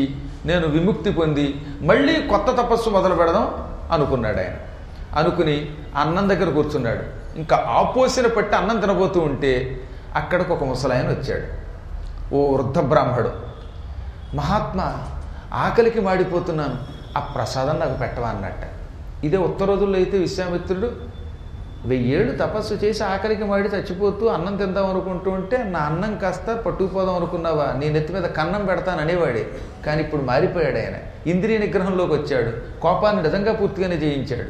నేను విముక్తి పొంది మళ్ళీ కొత్త తపస్సు మొదలు పెడదాం అనుకున్నాడు ఆయన. అనుకుని అన్నం దగ్గర కూర్చున్నాడు. ఇంకా ఆపోసిన పట్టి అన్నం తినబోతూ ఉంటే అక్కడికి ఒక ముసలాయన వచ్చాడు. ఓ వృద్ధ బ్రాహ్మడు, మహాత్మా ఆకలికి మాడిపోతున్నాను, ఆ ప్రసాదం నాకు పెట్టవా అన్నట్ట. ఇదే ఉత్తర రోజుల్లో అయితే విశ్వామిత్రుడు వెయ్యేళ్ళు తపస్సు చేసి ఆకలికి మాడి చచ్చిపోతూ అన్నం తిందాం అనుకుంటూ ఉంటే నా అన్నం కాస్త పట్టుకుపోదాం అనుకున్నావా, నీ నెత్తి మీద కన్నం పెడతాను అనేవాడే. కానీ ఇప్పుడు మారిపోయాడు ఆయన. ఇంద్రియ నిగ్రహంలోకి వచ్చాడు. కోపాన్ని నిజంగా పూర్తిగానే జయించాడు.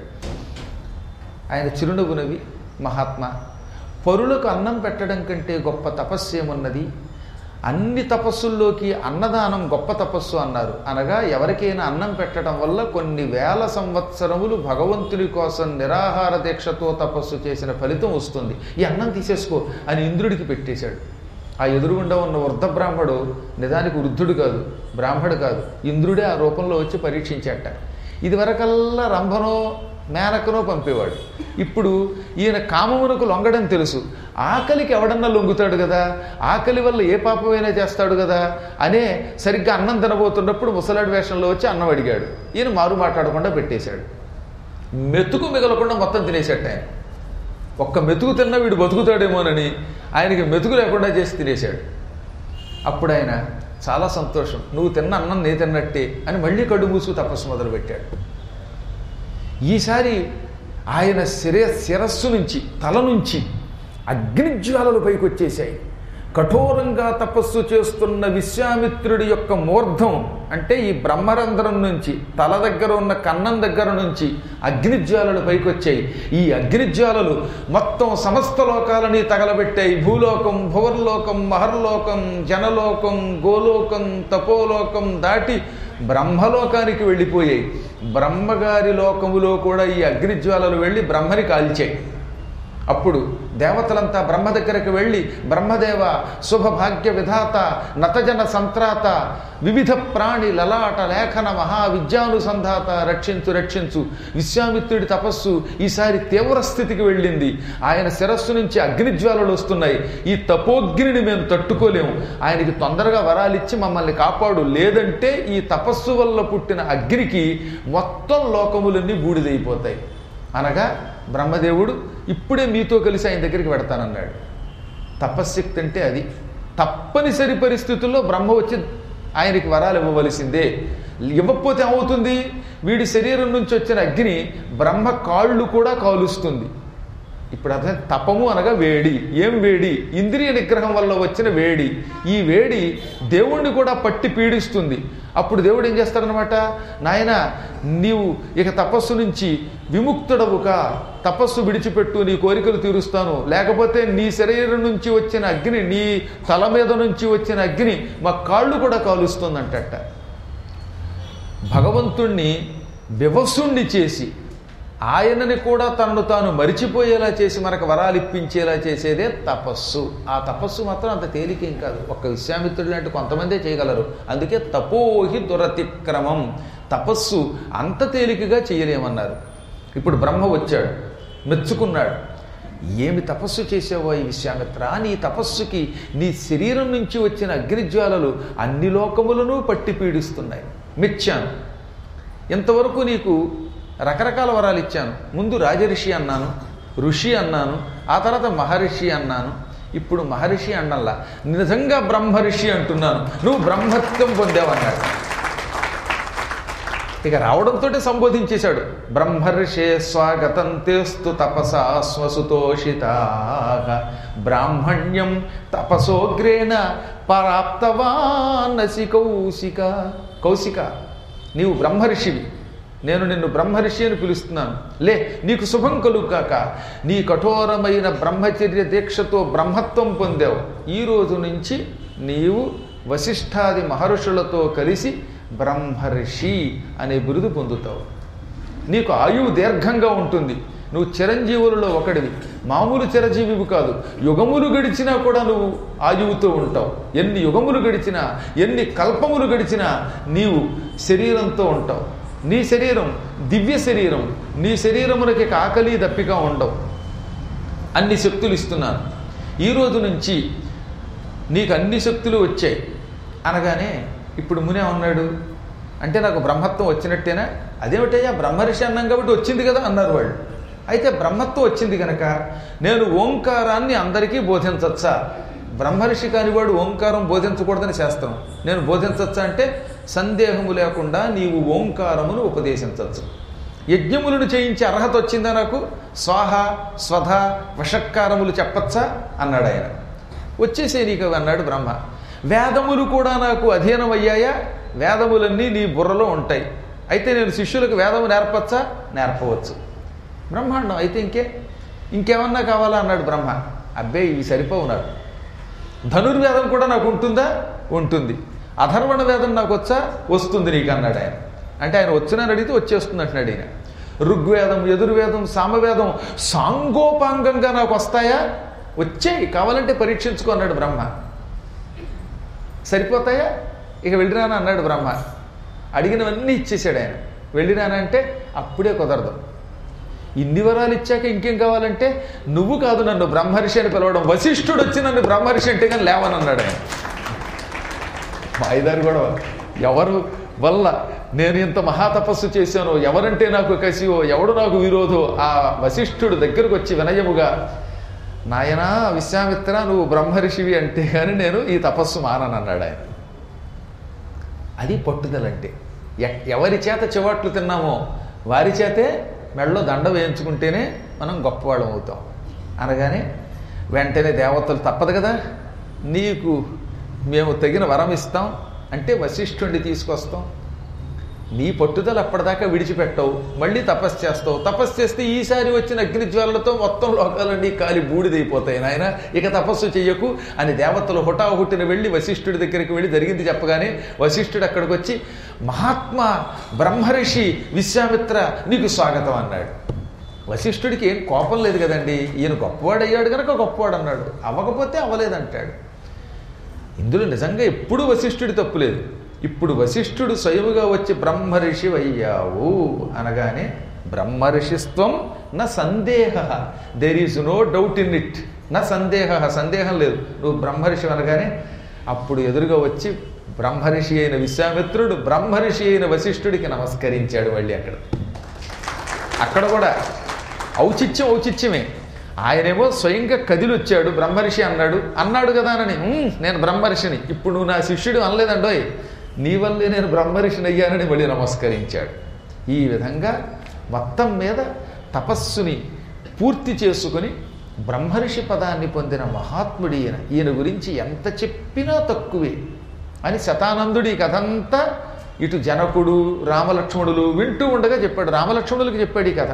ఆయన చిరునవ్వు నవ్వి, మహాత్మా పరులకు అన్నం పెట్టడం కంటే గొప్ప తపస్సు ఏమున్నది? అన్ని తపస్సుల్లోకి అన్నదానం గొప్ప తపస్సు అన్నారు. అనగా ఎవరికైనా అన్నం పెట్టడం వల్ల కొన్ని వేల సంవత్సరములు భగవంతుని కోసం నిరాహార దీక్షతో తపస్సు చేసిన ఫలితం వస్తుంది. ఈ అన్నం తీసేసుకో అని ఇంద్రుడికి పెట్టేశాడు. ఆ ఎదురుగుండా ఉన్న వృద్ధ బ్రాహ్మడు నిజానికి వృద్ధుడు కాదు, బ్రాహ్మడు కాదు, ఇంద్రుడే ఆ రూపంలో వచ్చి పరీక్షించాట. ఇది వరకల్లా రంభనో మేనకనో పంపేవాడు. ఇప్పుడు ఈయన కామమునకు లొంగడం తెలుసు. ఆకలికి ఎవడన్నా లొంగుతాడు కదా, ఆకలి వల్ల ఏ పాపమైనా చేస్తాడు కదా అనే సరిగ్గా అన్నం తినబోతున్నప్పుడు ముసలాడి వేషంలో వచ్చి అన్నం అడిగాడు. ఈయన మారు మాట్లాడకుండా పెట్టేశాడు. మెతుకు మిగలకుండా మొత్తం తినేశాడు ఆయన. ఒక్క మెతుకు తిన్నా వీడు బతుకుతాడేమోనని ఆయనకి మెతుకు లేకుండా చేసి తినేశాడు. అప్పుడు ఆయన చాలా సంతోషం, నువ్వు తిన్న అన్నం నే తిన్నట్టే అని మళ్ళీ కళ్ళు మూసుకు తపస్సు మొదలుపెట్టాడు. ఈసారి ఆయన శిర శిరస్సు నుంచి తల నుంచి అగ్నిజ్వాలలు పైకి వచ్చేసాయి. కఠోరంగా తపస్సు చేస్తున్న విశ్వామిత్రుడి యొక్క మూర్ధం అంటే ఈ బ్రహ్మరంధ్రం నుంచి తల దగ్గర ఉన్న కన్నం దగ్గర నుంచి అగ్నిజ్వాలలు పైకి వచ్చాయి. ఈ అగ్నిజ్వాలలు మొత్తం సమస్త లోకాలని తగలబెట్టాయి. భూలోకం, భువర్లోకం, మహర్లోకం, జనలోకం, గోలోకం, తపోలోకం దాటి బ్రహ్మలోకానికి వెళ్ళిపోయాయి. బ్రహ్మగారి లోకములో కూడా ఈ అగ్నిజ్వాలలు వెళ్ళి బ్రహ్మని కాల్చాయి. అప్పుడు దేవతలంతా బ్రహ్మ దగ్గరకు వెళ్ళి, బ్రహ్మదేవ శుభభాగ్య విధాత నతజన సంత్రాత వివిధ ప్రాణి లలాట లేఖన మహావిద్యానుసంధాత రక్షించు రక్షించు. విశ్వామిత్రుడి తపస్సు ఈసారి తీవ్ర స్థితికి వెళ్ళింది. ఆయన శిరస్సు నుంచి అగ్నిజ్వాలలు వస్తున్నాయి. ఈ తపోగ్నిని మేము తట్టుకోలేము, ఆయనకి తొందరగా వరాలిచ్చి మమ్మల్ని కాపాడు, లేదంటే ఈ తపస్సు వల్ల పుట్టిన అగ్నికి మొత్తం లోకములన్నీ బూడిదైపోతాయి. అనగా బ్రహ్మదేవుడు ఇప్పుడే మీతో కలిసి ఆయన దగ్గరికి పెడతానన్నాడు. తపశ్శక్తి అంటే అది. తప్పనిసరి పరిస్థితుల్లో బ్రహ్మ వచ్చి ఆయనకి వరాలు ఇవ్వవలసిందే. ఇవ్వకపోతే ఏమవుతుంది? వీడి శరీరం నుంచి వచ్చిన అగ్ని బ్రహ్మ కాళ్ళు కూడా కాలుస్తుంది. ఇప్పుడు అదే తపము అనగా వేడి. ఏం వేడి? ఇంద్రియ నిగ్రహం వల్ల వచ్చిన వేడి. ఈ వేడి దేవుణ్ణి కూడా పట్టి పీడిస్తుంది. అప్పుడు దేవుడు ఏం చేస్తాడనమాట, నాయన నీవు ఇక తపస్సు నుంచి విముక్తుడవుగా తపస్సు విడిచిపెట్టు, నీ కోరికలు తీరుస్తాను, లేకపోతే నీ శరీరం నుంచి వచ్చిన అగ్ని, నీ తల మీద నుంచి వచ్చిన అగ్ని మా కాళ్ళు కూడా కాలుస్తుందంటట. భగవంతుణ్ణి వివసుణ్ణి చేసి ఆయనని కూడా తనను తాను మరిచిపోయేలా చేసి మనకు వరాలు ఇప్పించేలా చేసేదే తపస్సు. ఆ తపస్సు మాత్రం అంత తేలికేం కాదు. ఒక్క విశ్వామిత్రుడు లాంటి కొంతమందే చేయగలరు. అందుకే తపోహి దురతిక్రమం, తపస్సు అంత తేలికగా చేయలేమన్నారు. ఇప్పుడు బ్రహ్మ వచ్చాడు, మెచ్చుకున్నాడు. ఏమి తపస్సు చేసావో ఈ విశ్వామిత్ర, నీ తపస్సుకి నీ శరీరం నుంచి వచ్చిన అగ్నిజ్వాలలు అన్ని లోకములను పట్టి పీడిస్తున్నాయి. మెచ్చాను. ఇంతవరకు నీకు రకరకాల వరాలు ఇచ్చాను. ముందు రాజర్షి అన్నాను, ఋషి అన్నాను, ఆ తర్వాత మహర్షి అన్నాను. ఇప్పుడు మహర్షి అండల్లా నిజంగా బ్రహ్మర్షి అంటున్నాను, నువ్వు బ్రహ్మత్వం పొందావన్నాడు. ఇక రావడంతో సంబోధించేశాడు. బ్రహ్మర్షే స్వాగతం తేస్తు తపసా స్వసుతోషితా బ్రాహ్మణ్యం తపసోగ్రేణ పరాప్తవానసి కౌశిక. కౌశిక, నీవు బ్రహ్మర్షివి, నేను నిన్ను బ్రహ్మర్షి అని పిలుస్తున్నాను. లే, నీకు శుభం కలుగాక. నీ కఠోరమైన బ్రహ్మచర్య దీక్షతో బ్రహ్మత్వం పొందావు. ఈ రోజు నుంచి నీవు వశిష్ఠాది మహర్షులతో కలిసి బ్రహ్మర్షి అనే బిరుదు పొందుతావు. నీకు ఆయువు దీర్ఘంగా ఉంటుంది. నువ్వు చిరంజీవులలో ఒకడివి, మామూలు చిరంజీవివి కాదు. యుగములు గడిచినా కూడా నువ్వు ఆయువుతో ఉంటావు. ఎన్ని యుగములు గడిచినా, ఎన్ని కల్పములు గడిచినా నీవు శరీరంతో ఉంటావు. నీ శరీరం దివ్య శరీరం. నీ శరీరమునకి ఆకలి దప్పిక ఉండవు. అన్ని శక్తులు ఇస్తున్నాను. ఈరోజు నుంచి నీకు అన్ని శక్తులు వచ్చాయి అనగానే ఇప్పుడు మునే ఉన్నాడు, అంటే నాకు బ్రహ్మత్వం వచ్చినట్టేనా? అదేమిటయ్యా బ్రహ్మర్షి అన్నాం కాబట్టి వచ్చింది కదా అన్నారు వాళ్ళు. అయితే బ్రహ్మత్వం వచ్చింది కనుక నేను ఓంకారాన్ని అందరికీ బోధించచ్చా? బ్రహ్మర్షి కానివాడు ఓంకారం బోధించకూడదని శాస్త్రం. నేను బోధించచ్చా అంటే సందేహము లేకుండా నీవు ఓంకారమును ఉపదేశించవచ్చు. యజ్ఞములను చేయించే అర్హత వచ్చిందా నాకు? స్వాహ స్వధ వషట్కారములు చెప్పచ్చా అన్నాడు ఆయన. వచ్చేసే నీకు అన్నాడు బ్రహ్మ. వేదములు కూడా నాకు అధీనమయ్యాయా? వేదములన్నీ నీ బుర్రలో ఉంటాయి. అయితే నేను శిష్యులకు వేదము నేర్పచ్చా? నేర్పవచ్చు. బ్రహ్మాండం. అయితే ఇంకే ఇంకేమన్నా కావాలా అన్నాడు బ్రహ్మ. అబ్బే ఇవి సరిపోవు నాకు. ధనుర్వేదం కూడా నాకు ఉంటుందా? ఉంటుంది. అధర్వణ వేదం నాకు వచ్చా? వస్తుంది నీకు అన్నాడు ఆయన. అంటే ఆయన వచ్చినని అడిగితే వచ్చేస్తుంది అంటున్నాడు ఈయన. ఋగ్వేదం, యజుర్వేదం, సామవేదం సాంగోపాంగంగా నాకు వస్తాయా? వచ్చాయి, కావాలంటే పరీక్షించుకో అన్నాడు బ్రహ్మ. సరిపోతాయా? ఇక వెళ్ళిరానా అన్నాడు బ్రహ్మ. అడిగినవన్నీ ఇచ్చేసాడు ఆయన. వెళ్ళిరానా అంటే అప్పుడే కుదరదు. ఇన్ని వరాలు ఇచ్చాక ఇంకేం కావాలంటే నువ్వు కాదు నన్ను బ్రహ్మర్షి అని పిలవడం. వశిష్ఠుడు వచ్చి నన్ను బ్రహ్మర్షి అంటే కానీ లేవనన్నాడు ఆయన. మాయిదారు కూడా ఎవరు వల్ల నేను ఇంత మహాతపస్సు చేశానో, ఎవరంటే నాకు కసియో, ఎవడు నాకు విరోధో, ఆ వశిష్ఠుడు దగ్గరకు వచ్చి వినయముగా, నాయనా విశ్వామిత్ర నువ్వు బ్రహ్మర్షివి అంటే కానీ నేను ఈ తపస్సు మాననన్నాడు ఆయన. అది పట్టుదలంటే. ఎవరి చేత చివాట్లు తిన్నామో వారి చేతే మెడలో దండ వేయించుకుంటేనే మనం గొప్పవాళ్ళం అవుతాం. అనగానే వెంటనే దేవతలు తప్పదు కదా, నీకు మేము తగిన వరం ఇస్తాం అంటే వశిష్ఠుడిని తీసుకొస్తాం. నీ పట్టుదల అప్పటిదాకా విడిచిపెట్టవు, మళ్ళీ తపస్సు చేస్తావు. తపస్సు చేస్తే ఈసారి వచ్చిన అగ్నిజ్వాలలతో మొత్తం లోకాలన్నీ కాలి బూడిదైపోతాయి నాయన, ఇక తపస్సు చెయ్యకు అని దేవతలు హుటాహుటిన వెళ్ళి వశిష్ఠుడి దగ్గరికి వెళ్ళి జరిగింది చెప్పగానే వశిష్ఠుడు అక్కడికి వచ్చి, మహాత్మా బ్రహ్మర్షి విశ్వామిత్ర నీకు స్వాగతం అన్నాడు. వశిష్ఠుడికి ఏం కోపం లేదు కదండి, ఈయన గొప్పవాడు అయ్యాడు కనుక గొప్పవాడు అన్నాడు, అవ్వకపోతే అవ్వలేదంటాడు. ఇందులో నిజంగా ఎప్పుడూ వశిష్ఠుడి తప్పు లేదు. ఇప్పుడు వశిష్ఠుడు స్వయముగా వచ్చి బ్రహ్మర్షి అయ్యావు అనగానే, బ్రహ్మర్షిత్వం నా సందేహ, there is no doubt in it, నా సందేహ, సందేహం లేదు, నువ్వు బ్రహ్మర్షి అనగానే అప్పుడు ఎదురుగా వచ్చి బ్రహ్మర్షి అయిన విశ్వామిత్రుడు బ్రహ్మర్షి అయిన వశిష్ఠుడికి నమస్కరించాడు. మళ్ళీ అక్కడ అక్కడ కూడా ఔచిత్యం ఔచిత్యమే. ఆయనేమో స్వయంగా కదిలొచ్చాడు, బ్రహ్మర్షి అన్నాడు అన్నాడు కదా అని, నేను బ్రహ్మర్షిని, ఇప్పుడు నువ్వు నా శిష్యుడు అనలేదండోయ్, నీ వల్లే నేను బ్రహ్మర్షిని అయ్యానని మళ్ళీ నమస్కరించాడు. ఈ విధంగా మొత్తం మీద తపస్సుని పూర్తి చేసుకుని బ్రహ్మర్షి పదాన్ని పొందిన మహాత్ముడి ఈయన. ఈయన గురించి ఎంత చెప్పినా తక్కువే అని శతానందుడి కథంతా ఇటు జనకుడు రామలక్ష్మణులు వింటూ ఉండగా చెప్పాడు. రామలక్ష్మణులకి చెప్పాడు ఈ కథ.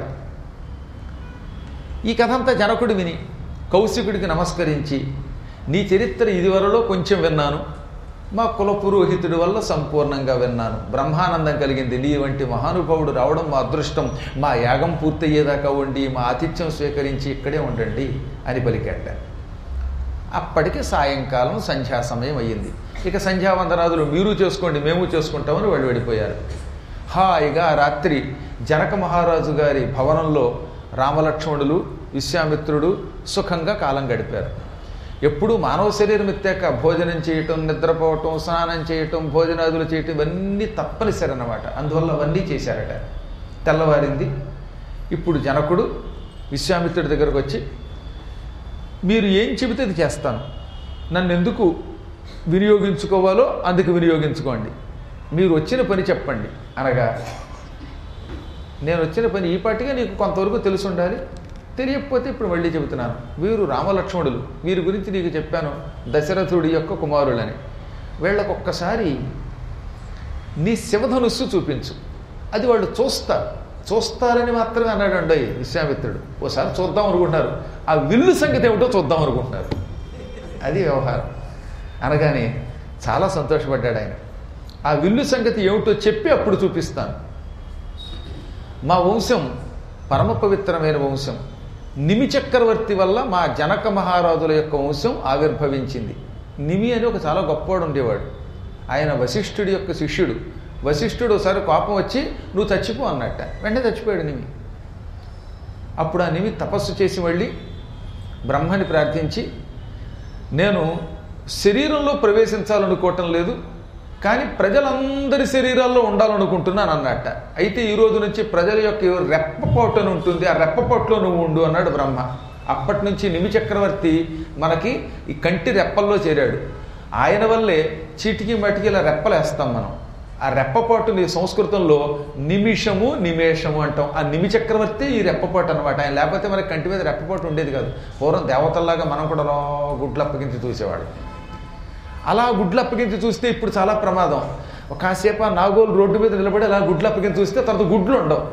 ఈ కథ అంతా జనకుడు విని కౌశికుడికి నమస్కరించి, నీ చరిత్ర ఇదివరలో కొంచెం విన్నాను, మా కుల పురోహితుడి వల్ల సంపూర్ణంగా విన్నాను, బ్రహ్మానందం కలిగింది, నీ వంటి మహానుభావుడు రావడం మా అదృష్టం, మా యాగం పూర్తయ్యేదాకా ఉండి మా ఆతిథ్యం స్వీకరించి ఇక్కడే ఉండండి అని పలికెట్ట. అప్పటికి సాయంకాలం సంధ్యా సమయం అయ్యింది. ఇక సంధ్యావందనాదులు మీరు చేసుకోండి మేము చేసుకుంటామని వాళ్ళు వెళ్ళిపోయారు. హాయిగా రాత్రి జనక మహారాజు గారి భవనంలో రామలక్ష్మణులు విశ్వామిత్రుడు సుఖంగా కాలం గడిపారు. ఎప్పుడు మానవ శరీరం ఎత్తాక భోజనం చేయటం, నిద్రపోవటం, స్నానం చేయటం, భోజనాదులు చేయటం ఇవన్నీ తప్పనిసరి అన్నమాట. అందువల్ల అవన్నీ చేశారట. తెల్లవారింది. ఇప్పుడు జనకుడు విశ్వామిత్రుడి దగ్గరకు వచ్చి, మీరు ఏం చెబితే అది చేస్తాను, నన్ను ఎందుకు వినియోగించుకోవాలో అందుకు వినియోగించుకోండి, మీరు వచ్చిన పని చెప్పండి అనగా, నేను వచ్చిన పని ఈ పాటిగా నీకు కొంతవరకు తెలిసి ఉండాలి, తెలియకపోతే ఇప్పుడు మళ్ళీ చెబుతున్నాను. వీరు రామలక్ష్మణులు, వీరి గురించి నీకు చెప్పాను, దశరథుడి యొక్క కుమారులని. వీళ్ళకు ఒక్కసారి నీ శివధనుస్సు చూపించు, అది వాళ్ళు చూస్తారు, చూస్తారని మాత్రమే అన్నాడు అండి విశ్వామిత్రుడు. ఓసారి చూద్దాం అనుకుంటున్నారు, ఆ విల్లు సంగతి ఏమిటో చూద్దాం అనుకుంటున్నారు. అది వ్యవహారం. అనగానే చాలా సంతోషపడ్డాడు ఆయన. ఆ విల్లు సంగతి ఏమిటో చెప్పి అప్పుడు చూపిస్తాను. మా వంశం పరమ పవిత్రమైన వంశం. నిమి చక్రవర్తి వల్ల మా జనక మహారాజుల యొక్క వంశం ఆవిర్భవించింది. నిమి అని ఒక చాలా గొప్పవాడు ఉండేవాడు. ఆయన వశిష్ఠుడి యొక్క శిష్యుడు. వశిష్ఠుడు ఒకసారి కోపం వచ్చి నువ్వు చచ్చిపో అన్నట్ట. వెంటనే చచ్చిపోయాడు నిమి. అప్పుడు ఆ నిమి తపస్సు చేసి మళ్ళీ బ్రహ్మని ప్రార్థించి, నేను శరీరంలో ప్రవేశించాలనుకోవటం లేదు, కానీ ప్రజలందరి శరీరాల్లో ఉండాలనుకుంటున్నాను అన్నట్ట. అయితే ఈ రోజు నుంచి ప్రజల యొక్క రెప్పపోటు అని ఉంటుంది, ఆ రెప్పపోట్లో నువ్వు ఉండు అన్నాడు బ్రహ్మ. అప్పటి నుంచి నిమి చక్రవర్తి మనకి ఈ కంటి రెప్పల్లో చేరాడు. ఆయన వల్లే చీటికి మటికి ఇలా రెప్పలేస్తాం మనం. ఆ రెప్పపాటుని సంస్కృతంలో నిమిషము నిమేషము అంటాం. ఆ నిమి చక్రవర్తి ఈ రెప్పపాటు అనమాట. ఆయన లేకపోతే మనకి కంటి మీద రెప్పపాటు ఉండేది కాదు. పూర్వం దేవతల్లాగా మనం కూడా అలా గుడ్లు అప్పగించి చూసేవాడు. అలా గుడ్లు అప్పగించి చూస్తే ఇప్పుడు చాలా ప్రమాదం. కాసేపు ఆ నాగోలు రోడ్డు మీద నిలబడి అలా గుడ్లు అప్పగించి చూస్తే తర్వాత గుడ్లు ఉండవు.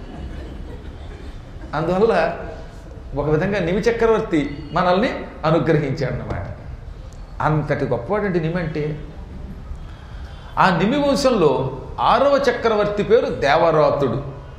అందువల్ల ఒక విధంగా నిమి చక్రవర్తి మనల్ని అనుగ్రహించాడు అన్నమాట. అంతటి గొప్పవాడండి నిమి అంటే. ఆ నిమి వంశంలో ఆరవ చక్రవర్తి పేరు దేవరాతుడు.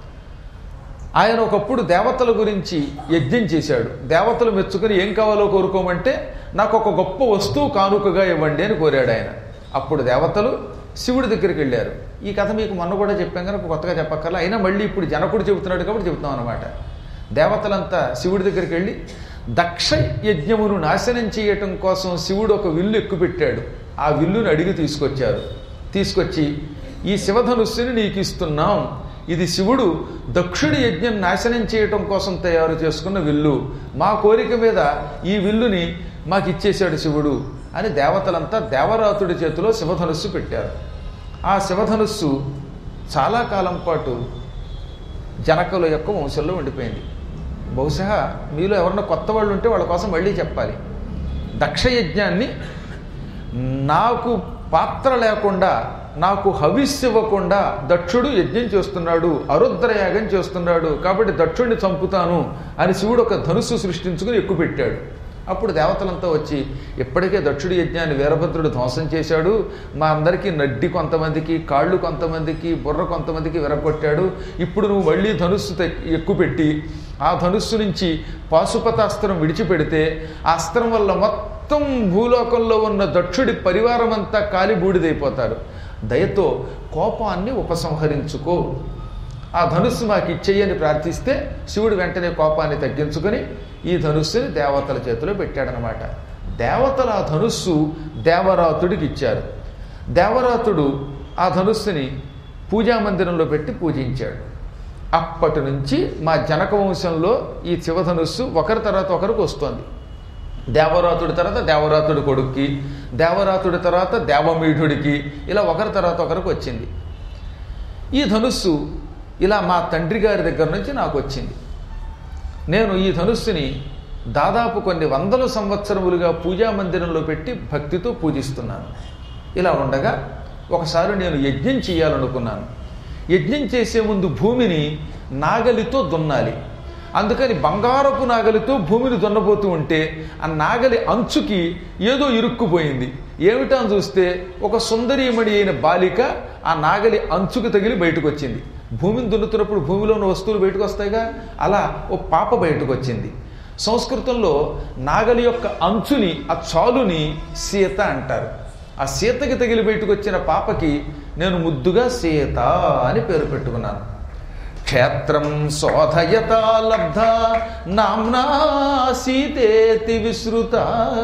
ఆయన ఒకప్పుడు దేవతల గురించి యజ్ఞం చేశాడు. దేవతలు మెచ్చుకుని ఏం కావాలో కోరుకోమంటే నాకు ఒక గొప్ప వస్తువు కానుకగా ఇవ్వండి అని కోరాడు ఆయన. అప్పుడు దేవతలు శివుడి దగ్గరికి వెళ్ళారు. ఈ కథ మీకు మొన్న కూడా చెప్పాం కనుక కొత్తగా చెప్పక్కర్లా. అయినా మళ్ళీ ఇప్పుడు జనకుడు చెబుతున్నాడు కాబట్టి చెబుతాం అనమాట. దేవతలంతా శివుడి దగ్గరికి వెళ్ళి దక్ష యజ్ఞమును నాశనం చేయటం కోసం శివుడు ఒక విల్లు ఎక్కుపెట్టాడు. ఆ విల్లుని అడిగి తీసుకొచ్చారు. తీసుకొచ్చి ఈ శివధనుస్సుని నీకు ఇస్తున్నాం, ఇది శివుడు దక్షుడి యజ్ఞం నాశనం చేయటం కోసం తయారు చేసుకున్న విల్లు, మా కోరిక మీద ఈ విల్లుని మాకు ఇచ్చేశాడు శివుడు అని దేవతలంతా దేవరాతుడి చేతిలో శివధనుస్సు పెట్టారు. ఆ శివధనుస్సు చాలా కాలం పాటు జనకుల యొక్క వంశంలో ఉండిపోయింది. బహుశా మీలో ఎవరన్నా కొత్త వాళ్ళు ఉంటే వాళ్ళ కోసం మళ్ళీ చెప్పాలి. దక్షయజ్ఞాన్ని నాకు పాత్ర లేకుండా, నాకు హవిస్సు ఇవ్వకుండా దక్షుడు యజ్ఞం చేస్తున్నాడు, అరుద్రయాగం చేస్తున్నాడు, కాబట్టి దక్షుడిని చంపుతాను అని శివుడు ఒక ధనుస్సు సృష్టించుకుని ఎక్కుపెట్టాడు. అప్పుడు దేవతలంతా వచ్చి ఇప్పటికే దక్షుడి యజ్ఞాన్ని వీరభద్రుడు ధ్వంసం చేశాడు, మా అందరికీ నడ్డి కొంతమందికి, కాళ్ళు కొంతమందికి, బుర్ర కొంతమందికి విరగొట్టాడు, ఇప్పుడు నువ్వు మళ్ళీ ధనుస్సు ఎక్కుపెట్టి ఆ ధనుస్సు నుంచి పాశుపతాస్త్రం విడిచిపెడితే ఆ అస్త్రం వల్ల మొత్తం భూలోకంలో ఉన్న దక్షుడి పరివారం అంతా కాలి బూడిదైపోతారు. దయతో కోపాన్ని ఉపసంహరించుకో, ఆ ధనుస్సు మాకు ఇచ్చేయని ప్రార్థిస్తే శివుడు వెంటనే కోపాన్ని తగ్గించుకొని ఈ ధనుస్సుని దేవతల చేతిలో పెట్టాడనమాట. దేవతల ఆ ధనుస్సు దేవరాతుడికి ఇచ్చారు. దేవరాతుడు ఆ ధనుస్సుని పూజామందిరంలో పెట్టి పూజించాడు. అప్పటి నుంచి మా జనక వంశంలో ఈ శివధనుస్సు ఒకరి తర్వాత ఒకరికి వస్తోంది. దేవరాతుడి తర్వాత దేవరాతుడి కొడుక్కి, దేవరాతుడి తర్వాత దేవమీఢుడికి, ఇలా ఒకరి తర్వాత ఒకరికి వచ్చింది. ఈ ధనుస్సు ఇలా మా తండ్రి గారి దగ్గర నుంచి నాకు వచ్చింది. నేను ఈ ధనుస్సుని దాదాపు కొన్ని వందల సంవత్సరములుగా పూజామందిరంలో పెట్టి భక్తితో పూజిస్తున్నాను. ఇలా ఉండగా ఒకసారి నేను యజ్ఞం చేయాలనుకున్నాను. యజ్ఞం చేసే ముందు భూమిని నాగలితో దున్నాలి. అందుకని బంగారపు నాగలితో భూమిని దున్నబోతూ ఉంటే ఆ నాగలి అంచుకి ఏదో ఇరుక్కుపోయింది. ఏమిటా అని చూస్తే ఒక సుందరీమణి అయిన బాలిక ఆ నాగలి అంచుకు తగిలి బయటకు వచ్చింది. భూమిని దున్నుతున్నప్పుడు భూమిలో ఉన్న వస్తువులు బయటకు వస్తాయిగా, అలా ఓ పాప బయటకు వచ్చింది. సంస్కృతంలో నాగలి యొక్క అంచుని, ఆ చాలుని సీత అంటారు. ఆ సీతకి తగిలి బయటకు వచ్చిన పాపకి నేను ముద్దుగా సీత అని పేరు పెట్టుకున్నాను. క్షేత్రం శోధయత లబ్ధ నామ్నా సీతేతి విశ్రుత.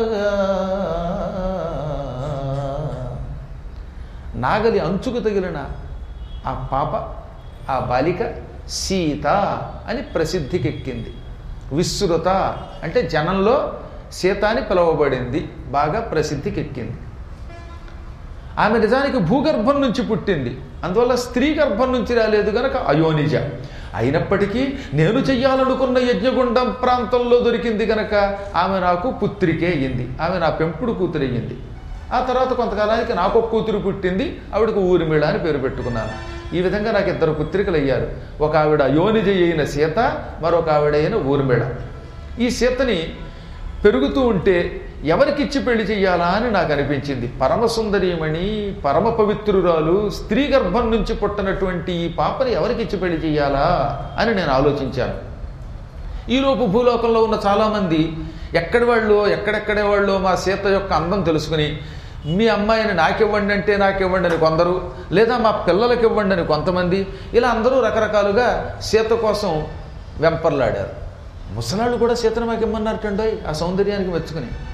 నాగలి అంచుకు తగిలిన ఆ పాప, ఆ బాలిక సీత అని ప్రసిద్ధికెక్కింది. విశ్రుత అంటే జనంలో సీత అని పిలువబడింది, బాగా ప్రసిద్ధికెక్కింది. ఆమె నిజానికి భూగర్భం నుంచి పుట్టింది, అందువల్ల స్త్రీ గర్భం నుంచి రాలేదు గనక అయోనిజ. అయినప్పటికీ నేను చెయ్యాలనుకున్న యజ్ఞగుండం ప్రాంతంలో దొరికింది గనక ఆమె నాకు పుత్రికే అయ్యింది. ఆమె నా పెంపుడు కూతురు అయ్యింది. ఆ తర్వాత కొంతకాలానికి నాకు ఒక కూతురు పుట్టింది, ఆవిడకు ఊర్మిళ అని పేరు పెట్టుకున్నాను. ఈ విధంగా నాకు ఇద్దరు పుత్రికలు అయ్యారు. ఒక ఆవిడ అయోనిజ అయిన సీత, మరొక ఆవిడ అయిన ఊర్మిళ. ఈ సీతని పెరుగుతూ ఉంటే ఎవరికిచ్చి పెళ్లి చెయ్యాలా అని నాకు అనిపించింది. పరమసుందరీమణి, పరమ పవిత్రురాలు, స్త్రీ గర్భం నుంచి పుట్టినటువంటి ఈ పాపని ఎవరికిచ్చి పెళ్లి చెయ్యాలా అని నేను ఆలోచించాను. ఈలోపు భూలోకంలో ఉన్న చాలామంది ఎక్కడి వాళ్ళు, ఎక్కడెక్కడే వాళ్ళు మా సీత యొక్క అందం తెలుసుకుని మీ అమ్మాయిని నాకివ్వండి అంటే నాకివ్వండి అని కొందరు, లేదా మా పిల్లలకి ఇవ్వండి అని కొంతమంది, ఇలా అందరూ రకరకాలుగా సీత కోసం వెంపర్లాడారు. ముసలాళ్ళు కూడా సీతను మాకు ఇమ్మన్నారటండోయ్ ఆ సౌందర్యానికి మెచ్చుకుని.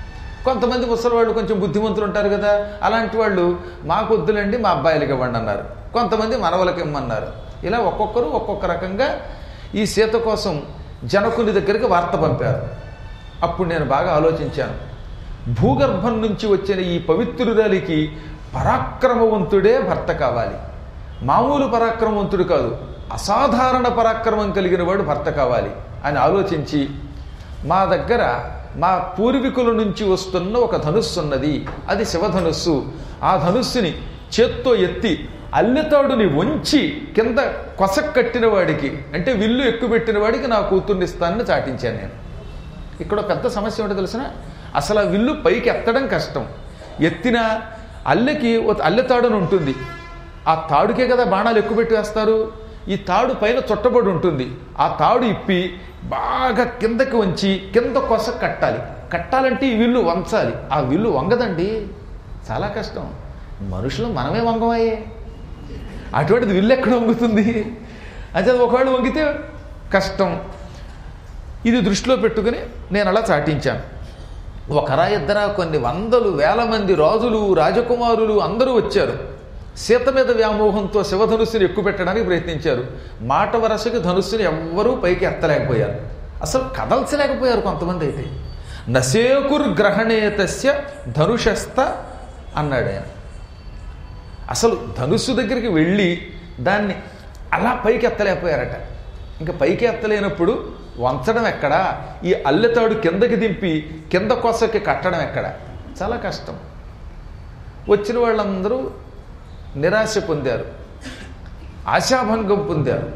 కొంతమంది ముసలివాళ్ళు కొంచెం బుద్ధిమంతులు ఉంటారు కదా, అలాంటి వాళ్ళు మాకు వద్దులండి మా అబ్బాయిలకి ఇవ్వండి అన్నారు. కొంతమంది మనవలకి ఇమ్మన్నారు. ఇలా ఒక్కొక్కరు ఒక్కొక్క రకంగా ఈ సీత కోసం జనకుని దగ్గరికి వార్త పంపారు. అప్పుడు నేను బాగా ఆలోచించాను. భూగర్భం నుంచి వచ్చిన ఈ పవిత్రురాలికి పరాక్రమవంతుడే భర్త కావాలి. మామూలు పరాక్రమవంతుడు కాదు, అసాధారణ పరాక్రమం కలిగిన వాడు భర్త కావాలి అని ఆలోచించి, మా దగ్గర మా పూర్వీకుల నుంచి వస్తున్న ఒక ధనుస్సు ఉన్నది, అది శివధనుస్సు. ఆ ధనుస్సుని చేత్తో ఎత్తి అల్లెతాడుని వంచి కింద కొసక్ కట్టిన వాడికి, అంటే విల్లు ఎక్కుపెట్టిన వాడికి నా కూతుర్ని ఇస్తానని చాటించాను నేను. ఇక్కడ పెద్ద సమస్య ఏమిటో తెలిసిన, అసలు ఆ విల్లు పైకి ఎత్తడం కష్టం. ఎత్తిన అల్లెకి అల్లెతాడుని ఉంటుంది, ఆ తాడుకే కదా బాణాలు ఎక్కుపెట్టి వేస్తారు. ఈ తాడు పైన చుట్టబడి ఉంటుంది. ఆ తాడు ఇప్పి బాగా కిందకి వంచి కింద కొస కట్టాలి. కట్టాలంటే ఈ విల్లు వంచాలి. ఆ విల్లు వంగదండి, చాలా కష్టం. మనుషులు మనమే వంగమయ్యే, అటువంటిది విల్లు ఎక్కడ వంగుతుంది? అయితే ఒకవేళ వంగితే కష్టం. ఇది దృష్టిలో పెట్టుకుని నేను అలా చాటించాను. ఒకరా ఇద్దరా కొన్ని వందలు వేల మంది రాజులు రాజకుమారులు అందరూ వచ్చారు. సీత మీద వ్యామోహంతో శివధనుస్సుని ఎక్కువ పెట్టడానికి ప్రయత్నించారు. మాట వరసకి ధనుస్సుని ఎవ్వరూ పైకి ఎత్తలేకపోయారు, అసలు కదల్చలేకపోయారు. కొంతమంది అయితే నశేకుర్గ్రహణేతస్య ధనుషస్థ అన్నాడు ఆయన. అసలు ధనుస్సు దగ్గరికి వెళ్ళి దాన్ని అలా పైకి ఎత్తలేకపోయారట. ఇంకా పైకి ఎత్తలేనప్పుడు వంచడం ఎక్కడా, ఈ అల్లెతాడు కిందకి దింపి కింద కొసకి కట్టడం ఎక్కడ, చాలా కష్టం. వచ్చిన వాళ్ళందరూ నిరాశ పొందారు, ఆశాభంగం పొందారు.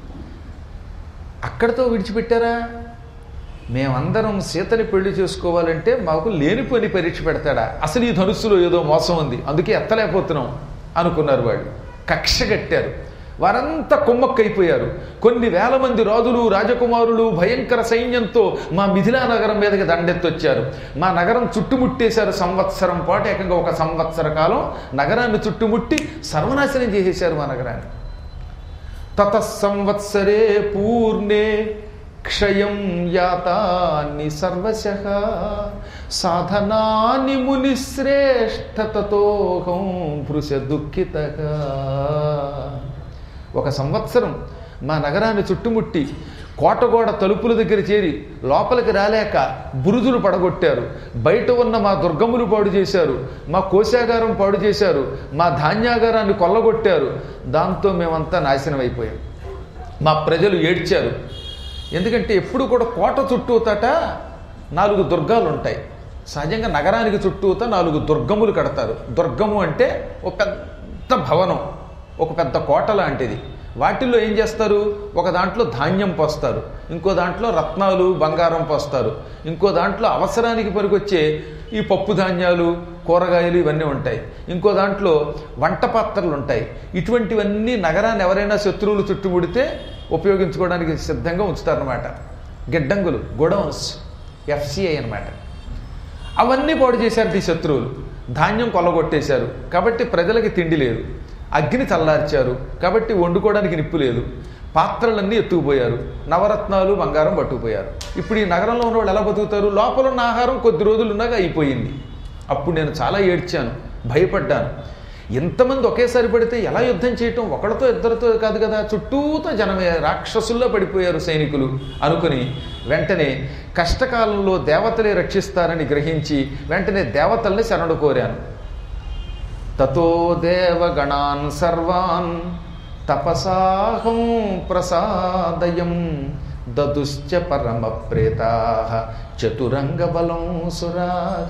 అక్కడితో విడిచిపెట్టారా? మేమందరం సీతని పెళ్లి చేసుకోవాలంటే మాకు లేనిపోని పరీక్ష పెడతాడా, అసలు ఈ ధనుస్సులో ఏదో మోసం ఉంది అందుకే ఎత్తలేకపోతున్నాం అనుకున్నారు. వాళ్ళు కక్ష కట్టారు. వారంతా కుమ్మక్కైపోయారు. కొన్ని వేల మంది రాజులు రాజకుమారులు భయంకర సైన్యంతో మా మిథిలా నగరం మీదకి దండెత్తొచ్చారు. మా నగరం చుట్టుముట్టేశారు. సంవత్సరం పాటు, ఏకంగా ఒక సంవత్సర కాలం నగరాన్ని చుట్టుముట్టి సర్వనాశనం చేసేశారు మా నగరాన్ని. తత సంవత్సరే పూర్ణే క్షయం యాతాని సర్వశః సాధనాని మునిశ్రేష్ఠ తతోహం భృశ దుఃఖితః. ఒక సంవత్సరం మా నగరాన్ని చుట్టుముట్టి కోటగోడ తలుపుల దగ్గర చేరి లోపలికి రాలేక బురుజులు పడగొట్టారు. బయట ఉన్న మా దుర్గములు పాడు చేశారు, మా కోశాగారం పాడు చేశారు, మా ధాన్యాగారాన్ని కొల్లగొట్టారు. దాంతో మేమంతా నాశనం అయిపోయాం. మా ప్రజలు ఏడ్చారు. ఎందుకంటే ఎప్పుడు కూడా కోట చుట్టూతట నాలుగు దుర్గాలు ఉంటాయి. సహజంగా నగరానికి చుట్టూత నాలుగు దుర్గములు కడతారు. దుర్గము అంటే ఒక పెద్ద భవనం, ఒక పెద్ద కోట లాంటిది. వాటిల్లో ఏం చేస్తారు, ఒక దాంట్లో ధాన్యం పోస్తారు, ఇంకో దాంట్లో రత్నాలు బంగారం పోస్తారు, ఇంకో దాంట్లో అవసరానికి పనికొచ్చే ఈ పప్పు ధాన్యాలు కూరగాయలు ఇవన్నీ ఉంటాయి, ఇంకో దాంట్లో వంట పాత్రలు ఉంటాయి. ఇటువంటివన్నీ నగరాన్ని ఎవరైనా శత్రువులు చుట్టుముడితే ఉపయోగించుకోవడానికి సిద్ధంగా ఉంచుతారన్నమాట. గిడ్డంగులు, గోడౌన్స్, ఎఫ్సిఐ అన్నమాట. అవన్నీ పాడు చేశారు ఈ శత్రువులు. ధాన్యం కొల్లగొట్టేశారు కాబట్టి ప్రజలకి తిండి లేదు. అగ్ని చల్లార్చారు కాబట్టి వండుకోవడానికి నిప్పు లేదు. పాత్రలన్నీ ఎత్తుకుపోయారు. నవరత్నాలు బంగారం పట్టుకుపోయారు. ఇప్పుడు ఈ నగరంలో ఉన్న వాళ్ళు ఎలా బతుకుతారు? లోపల ఉన్న ఆహారం కొద్ది రోజులు ఉన్నాక అయిపోయింది. అప్పుడు నేను చాలా ఏడ్చాను, భయపడ్డాను. ఎంతమంది ఒకేసారి పడితే ఎలా యుద్ధం చేయటం? ఒకరితో ఇద్దరితో కాదు కదా, చుట్టూతో జనమే, రాక్షసుల్లో పడిపోయారు సైనికులు అనుకుని వెంటనే కష్టకాలంలో దేవతలే రక్షిస్తారని గ్రహించి వెంటనే దేవతల్ని శరణు కోరాను. తతో దేవగణాన్ సర్వాన్ తపసాహం ప్రసాదయం దదుశ్చ పరమ ప్రేతాః చతురంగ బలం సురాః.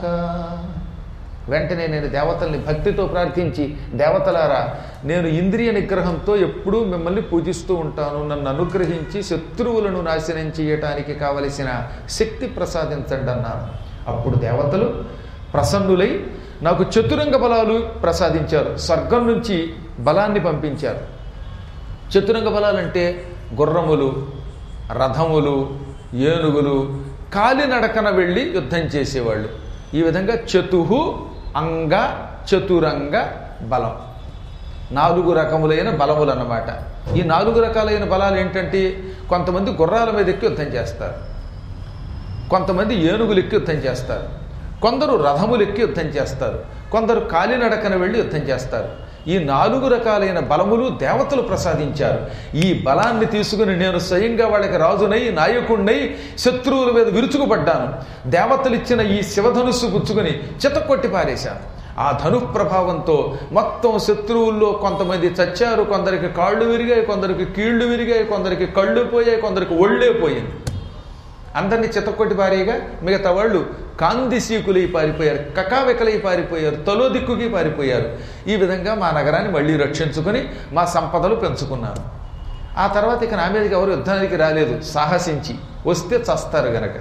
వెంటనే నేను దేవతల్ని భక్తితో ప్రార్థించి, దేవతలారా, నేను ఇంద్రియ నిగ్రహంతో ఎప్పుడూ మిమ్మల్ని పూజిస్తూ ఉంటాను, నన్ను అనుగ్రహించి శత్రువులను నాశనం చేయటానికి కావలసిన శక్తి ప్రసాదించండి అన్నాను. అప్పుడు దేవతలు ప్రసన్నులై నాకు చతురంగ బలాలు ప్రసాదించారు. స్వర్గం నుంచి బలాన్ని పంపించారు. చతురంగ బలాలంటే గుర్రములు, రథములు, ఏనుగులు, కాలినడకన వెళ్ళి యుద్ధం చేసేవాళ్ళు. ఈ విధంగా చతుహు అంగ చతురంగ బలం, నాలుగు రకములైన బలములు అన్నమాట. ఈ నాలుగు రకాలైన బలాలు ఏంటంటే, కొంతమంది గుర్రాల మీద ఎక్కి యుద్ధం చేస్తారు, కొంతమంది ఏనుగులు ఎక్కి యుద్ధం చేస్తారు, కొందరు రథములెక్కి యుద్ధం చేస్తారు, కొందరు కాలినడకన వెళ్ళి యుద్ధం చేస్తారు. ఈ నాలుగు రకాలైన బలములు దేవతలు ప్రసాదించారు. ఈ బలాన్ని తీసుకుని నేను స్వయంగా వాళ్ళకి రాజునై నాయకుణ్ణై శత్రువుల మీద విరుచుకుపడ్డాను. దేవతలు ఇచ్చిన ఈ శివధనుస్సు పుచ్చుకుని చితక్కొట్టి పారేశాను. ఆ ధను ప్రభావంతో మొత్తం శత్రువుల్లో కొంతమంది చచ్చారు, కొందరికి కాళ్ళు విరిగాయి, కొందరికి కీళ్లు విరిగాయి, కొందరికి కళ్ళు పోయాయి, కొందరికి ఒళ్ళే పోయింది. అందరినీ చితక్కొట్టి పారేయగా మిగతా వాళ్ళు కాందిశీకులై పారిపోయారు, కకావెకలై పారిపోయారు, తలో దిక్కుకి పారిపోయారు. ఈ విధంగా మా నగరాన్ని మళ్ళీ రక్షించుకొని మా సంపదలు పెంచుకున్నాను. ఆ తర్వాత ఇక నా మీదకి ఎవరు యుద్ధానికి రాలేదు, సాహసించి వస్తే చస్తారు గనక.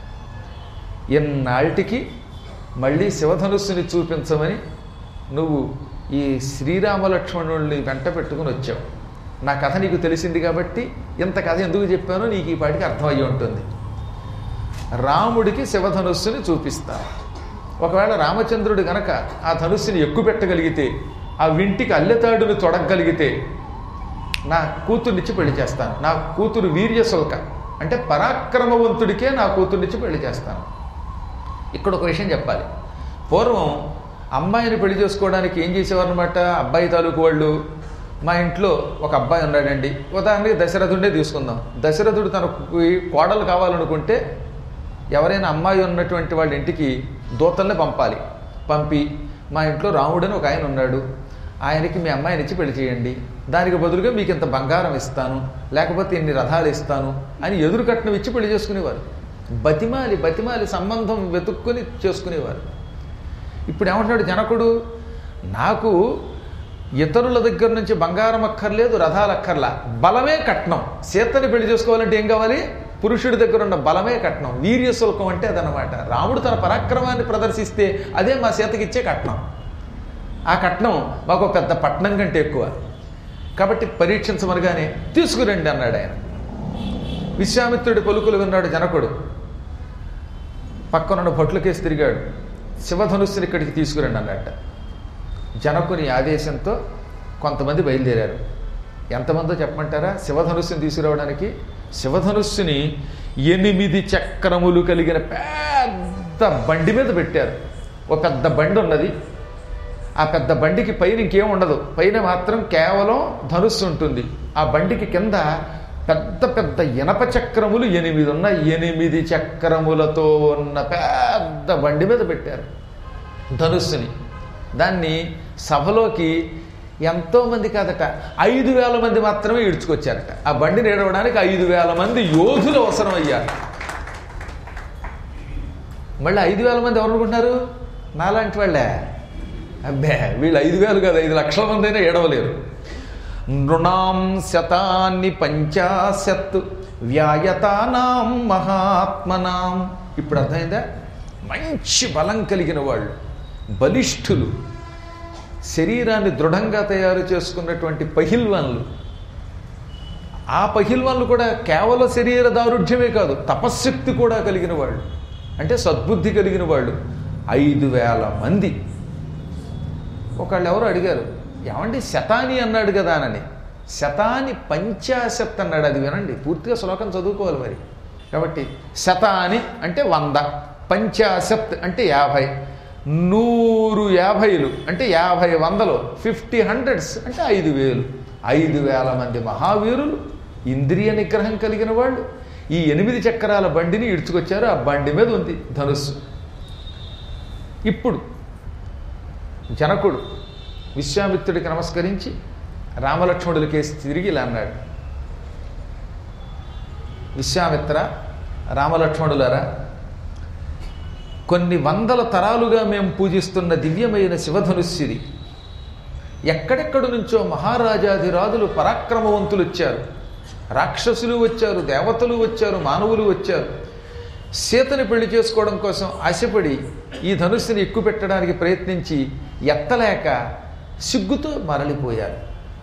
ఎన్నాళ్ళకి మళ్ళీ శివధనుస్సుని చూపించమని నువ్వు ఈ శ్రీరామలక్ష్మణుల్ని వెంట పెట్టుకుని వచ్చావు. నా కథ నీకు తెలిసింది కాబట్టి ఇంత కథ ఎందుకు చెప్పానో నీకు ఈ పాటికి అర్థమయ్యి ఉంటుంది. రాముడికి శివధనుస్సుని చూపిస్తాను. ఒకవేళ రామచంద్రుడు గనక ఆ ధనుస్సుని ఎక్కుపెట్టగలిగితే, ఆ వింటికి అల్లెతాడుని తొడగలిగితే నా కూతుర్నిచ్చి పెళ్లి చేస్తాను. నా కూతురు వీర్యశుల్క అంటే పరాక్రమవంతుడికే నా కూతుర్నిచ్చి పెళ్లి చేస్తాను. ఇక్కడ ఒక విషయం చెప్పాలి. పూర్వం అమ్మాయిని పెళ్లి చేసుకోవడానికి ఏం చేసేవారు అనమాట, అబ్బాయి తాలూకు వాళ్ళు. మా ఇంట్లో ఒక అబ్బాయి ఉన్నాడండి, ఉదాహరణకి దశరథుడే తీసుకుందాం. దశరథుడు తనకు కోడలు కావాలనుకుంటే ఎవరైనా అమ్మాయి ఉన్నటువంటి వాళ్ళ ఇంటికి దూతల్ని పంపాలి. పంపి మా ఇంట్లో రాముడని ఒక ఆయన ఉన్నాడు, ఆయనకి మీ అమ్మాయిని ఇచ్చి పెళ్లి చేయండి, దానికి బదులుగా మీకు ఇంత బంగారం ఇస్తాను, లేకపోతే ఇన్ని రథాలు ఇస్తాను అని ఎదురు కట్నం ఇచ్చి పెళ్లి చేసుకునేవారు. బతిమాలి బతిమాలి సంబంధం వెతుక్కుని చేసుకునేవారు. ఇప్పుడు ఏమంటున్నాడు జనకుడు, నాకు ఇతరుల దగ్గర నుంచి బంగారం అక్కర్లేదు, రథాలు అక్కర్లా, బలమే కట్నం. సీతని పెళ్లి చేసుకోవాలంటే ఏం కావాలి, పురుషుడి దగ్గర ఉన్న బలమే కట్నం. వీర్యశుల్కం అంటే అదనమాట. రాముడు తన పరాక్రమాన్ని ప్రదర్శిస్తే అదే మా సీతకి ఇచ్చే కట్నం. ఆ కట్నం మాకు పెద్ద పట్నం కంటే ఎక్కువ కాబట్టి పరీక్షించమనగానే తీసుకురండి అన్నాడు ఆయన. విశ్వామిత్రుడి పలుకులు విన్నాడు జనకుడు. పక్కనున్న భట్లకేసి తిరిగాడు. శివధనుస్సుని ఇక్కడికి తీసుకురండి అన్నట్ట. జనకుని ఆదేశంతో కొంతమంది బయలుదేరారు. ఎంతమందో చెప్పమంటారా శివధనుస్సుని తీసుకురావడానికి? శివధనుస్సుని ఎనిమిది చక్రములు కలిగిన పెద్ద బండి మీద పెట్టారు. ఒక పెద్ద బండి ఉన్నది. ఆ పెద్ద బండికి పైన ఇంకేం ఉండదు, పైన మాత్రం కేవలం ధనుస్సు ఉంటుంది. ఆ బండికి కింద పెద్ద పెద్ద ఇనప చక్రములు ఎనిమిది ఉన్నాయి. ఎనిమిది చక్రములతో ఉన్న పెద్ద బండి మీద పెట్టారు ధనుస్సుని. దాన్ని సభలోకి ఎంతోమంది కాదట, ఐదు వేల మంది మాత్రమే ఈడ్చుకొచ్చారట. ఆ బండిని ఏడవడానికి ఐదు వేల మంది యోధులు అవసరం అయ్యారు. మళ్ళీ ఐదు వేల మంది ఎవరు అనుకుంటున్నారు? నాలాంటి వాళ్ళే. అబ్బే, వీళ్ళు ఐదు వేలు కాదు, ఐదు లక్షల మంది అయినా ఏడవలేరు. నృణాం శతాన్ని పంచాశత్ వ్యాయతానాం మహాత్మనాం. ఇప్పుడు అర్థమైందా? మంచి బలం కలిగిన వాళ్ళు, బలిష్ఠులు, శరీరాన్ని దృఢంగా తయారు చేసుకున్నటువంటి పహిల్వాన్లు. ఆ పహిల్వాన్లు కూడా కేవలం శరీర దారుఢ్యమే కాదు, తపశ్శక్తి కూడా కలిగిన వాళ్ళు, అంటే సద్బుద్ధి కలిగిన వాళ్ళు ఐదు వేల మంది. ఒకళ్ళు ఎవరు అడిగారు, ఏమండి శతాని అన్నాడు కదా అని. శతాని పంచాశత్ అన్నాడు. అది వినండి, పూర్తిగా శ్లోకం చదువుకోవాలి మరి. కాబట్టి శతాని అంటే వంద, పంచాశత్ అంటే యాభై, నూరు యాభైలు అంటే యాభై వందలు, ఫిఫ్టీ హండ్రెడ్స్ అంటే ఐదు వేలు. ఐదు వేల మంది మహావీరులు, ఇంద్రియ నిగ్రహం కలిగిన వాళ్ళు ఈ ఎనిమిది చక్రాల బండిని ఇడ్చుకొచ్చారు. ఆ బండి మీద ఉంది ధనుస్సు. ఇప్పుడు జనకుడు విశ్వామిత్రుడికి నమస్కరించి రామలక్ష్మణుల కేసి తిరిగి ఇలా అన్నాడు, విశ్వామిత్ర, రామలక్ష్మణులారా, కొన్ని వందల తరాలుగా మేము పూజిస్తున్న దివ్యమైన శివధనుస్సిది. ఎక్కడెక్కడి నుంచో మహారాజాధిరాజులు పరాక్రమవంతులు వచ్చారు, రాక్షసులు వచ్చారు, దేవతలు వచ్చారు, మానవులు వచ్చారు. సీతని పెళ్లి చేసుకోవడం కోసం ఆశపడి ఈ ధనుస్సుని ఎక్కుపెట్టడానికి ప్రయత్నించి ఎత్తలేక సిగ్గుతో మరలిపోయారు.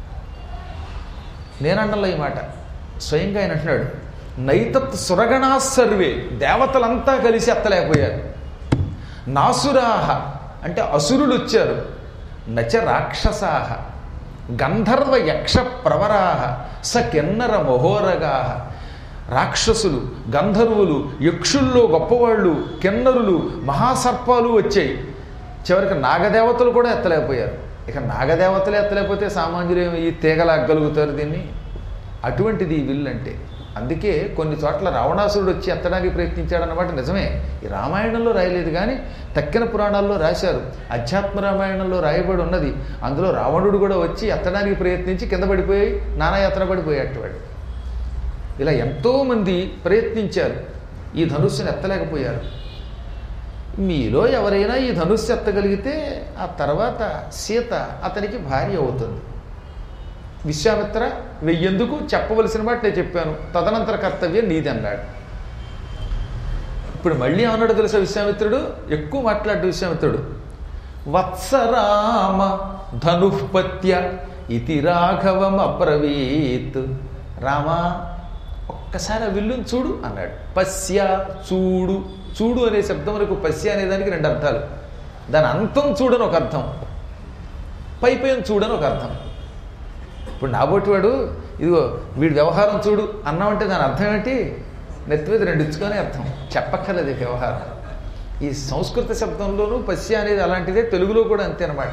నేనండలో ఈ మాట స్వయంగా ఆయన అంటున్నాడు, నైతత్ సురగణా సర్వే, దేవతలంతా కలిసి ఎత్తలేకపోయారు. నాసురాహ అంటే అసురులు వచ్చారు, నచ రాక్షసాహ గంధర్వ యక్ష ప్రవరాహ స కిన్నర మహోరగాహ. రాక్షసులు, గంధర్వులు, యక్షుల్లో గొప్పవాళ్ళు, కిన్నరులు, మహాసర్పాలు వచ్చాయి. చివరికి నాగదేవతలు కూడా ఎత్తలేకపోయారు. ఇక నాగదేవతలు ఎత్తలేకపోతే సామాన్యులు ఏమి ఈ తీగలాగలుగుతారు దీన్ని? అటువంటిది ఈ విల్లు అంటే. అందుకే కొన్ని చోట్ల రావణాసురుడు వచ్చి ఎత్తడానికి ప్రయత్నించాడన్నమాట నిజమే. ఈ రామాయణంలో రాయలేదు కానీ తక్కిన పురాణాల్లో రాశారు. అధ్యాత్మ రామాయణంలో రాయబడి ఉన్నది. అందులో రావణుడు కూడా వచ్చి ఎత్తడానికి ప్రయత్నించి కింద పడిపోయి నానాయాత్ర పడిపోయేటవాడు. ఇలా ఎంతోమంది ప్రయత్నించారు, ఈ ధనుస్సును ఎత్తలేకపోయారు. మీలో ఎవరైనా ఈ ధనుస్సు ఎత్తగలిగితే ఆ తర్వాత సీత అతనికి భార్య అవుతుంది. విశ్వామిత్ర వెయ్యేందుకు చెప్పవలసిన మాట నేను చెప్పాను, తదనంతర కర్తవ్యం నీది అన్నాడు. ఇప్పుడు మళ్ళీ ఏమన్నాడు తెలుసా విశ్వామిత్రుడు? ఎక్కువ మాట్లాడు విశ్వామిత్రుడు. వత్సరామ ధనుఃపత్య ఇతి రాఘవం అబ్రవీత్. రామా, ఒక్కసారి ఆ విల్లుని చూడు అన్నాడు. పశ్య, చూడు. చూడు అనే శబ్దములకు పశ్య అనేదానికి రెండు అర్థాలు. దాని అంతం చూడని ఒక అర్థం, పైపైన చూడని ఒక అర్థం. ఇప్పుడు నాబోటివాడు ఇదిగో వీడి వ్యవహారం చూడు అన్నామంటే దాని అర్థం ఏంటి? నెత్తి మీద రెండు ఇచ్చుకొని అర్థం, చెప్పక్కర్లేదు వ్యవహారం. ఈ సంస్కృత శబ్దంలోనూ పశ్య అనేది అలాంటిదే, తెలుగులో కూడా అంతే అనమాట.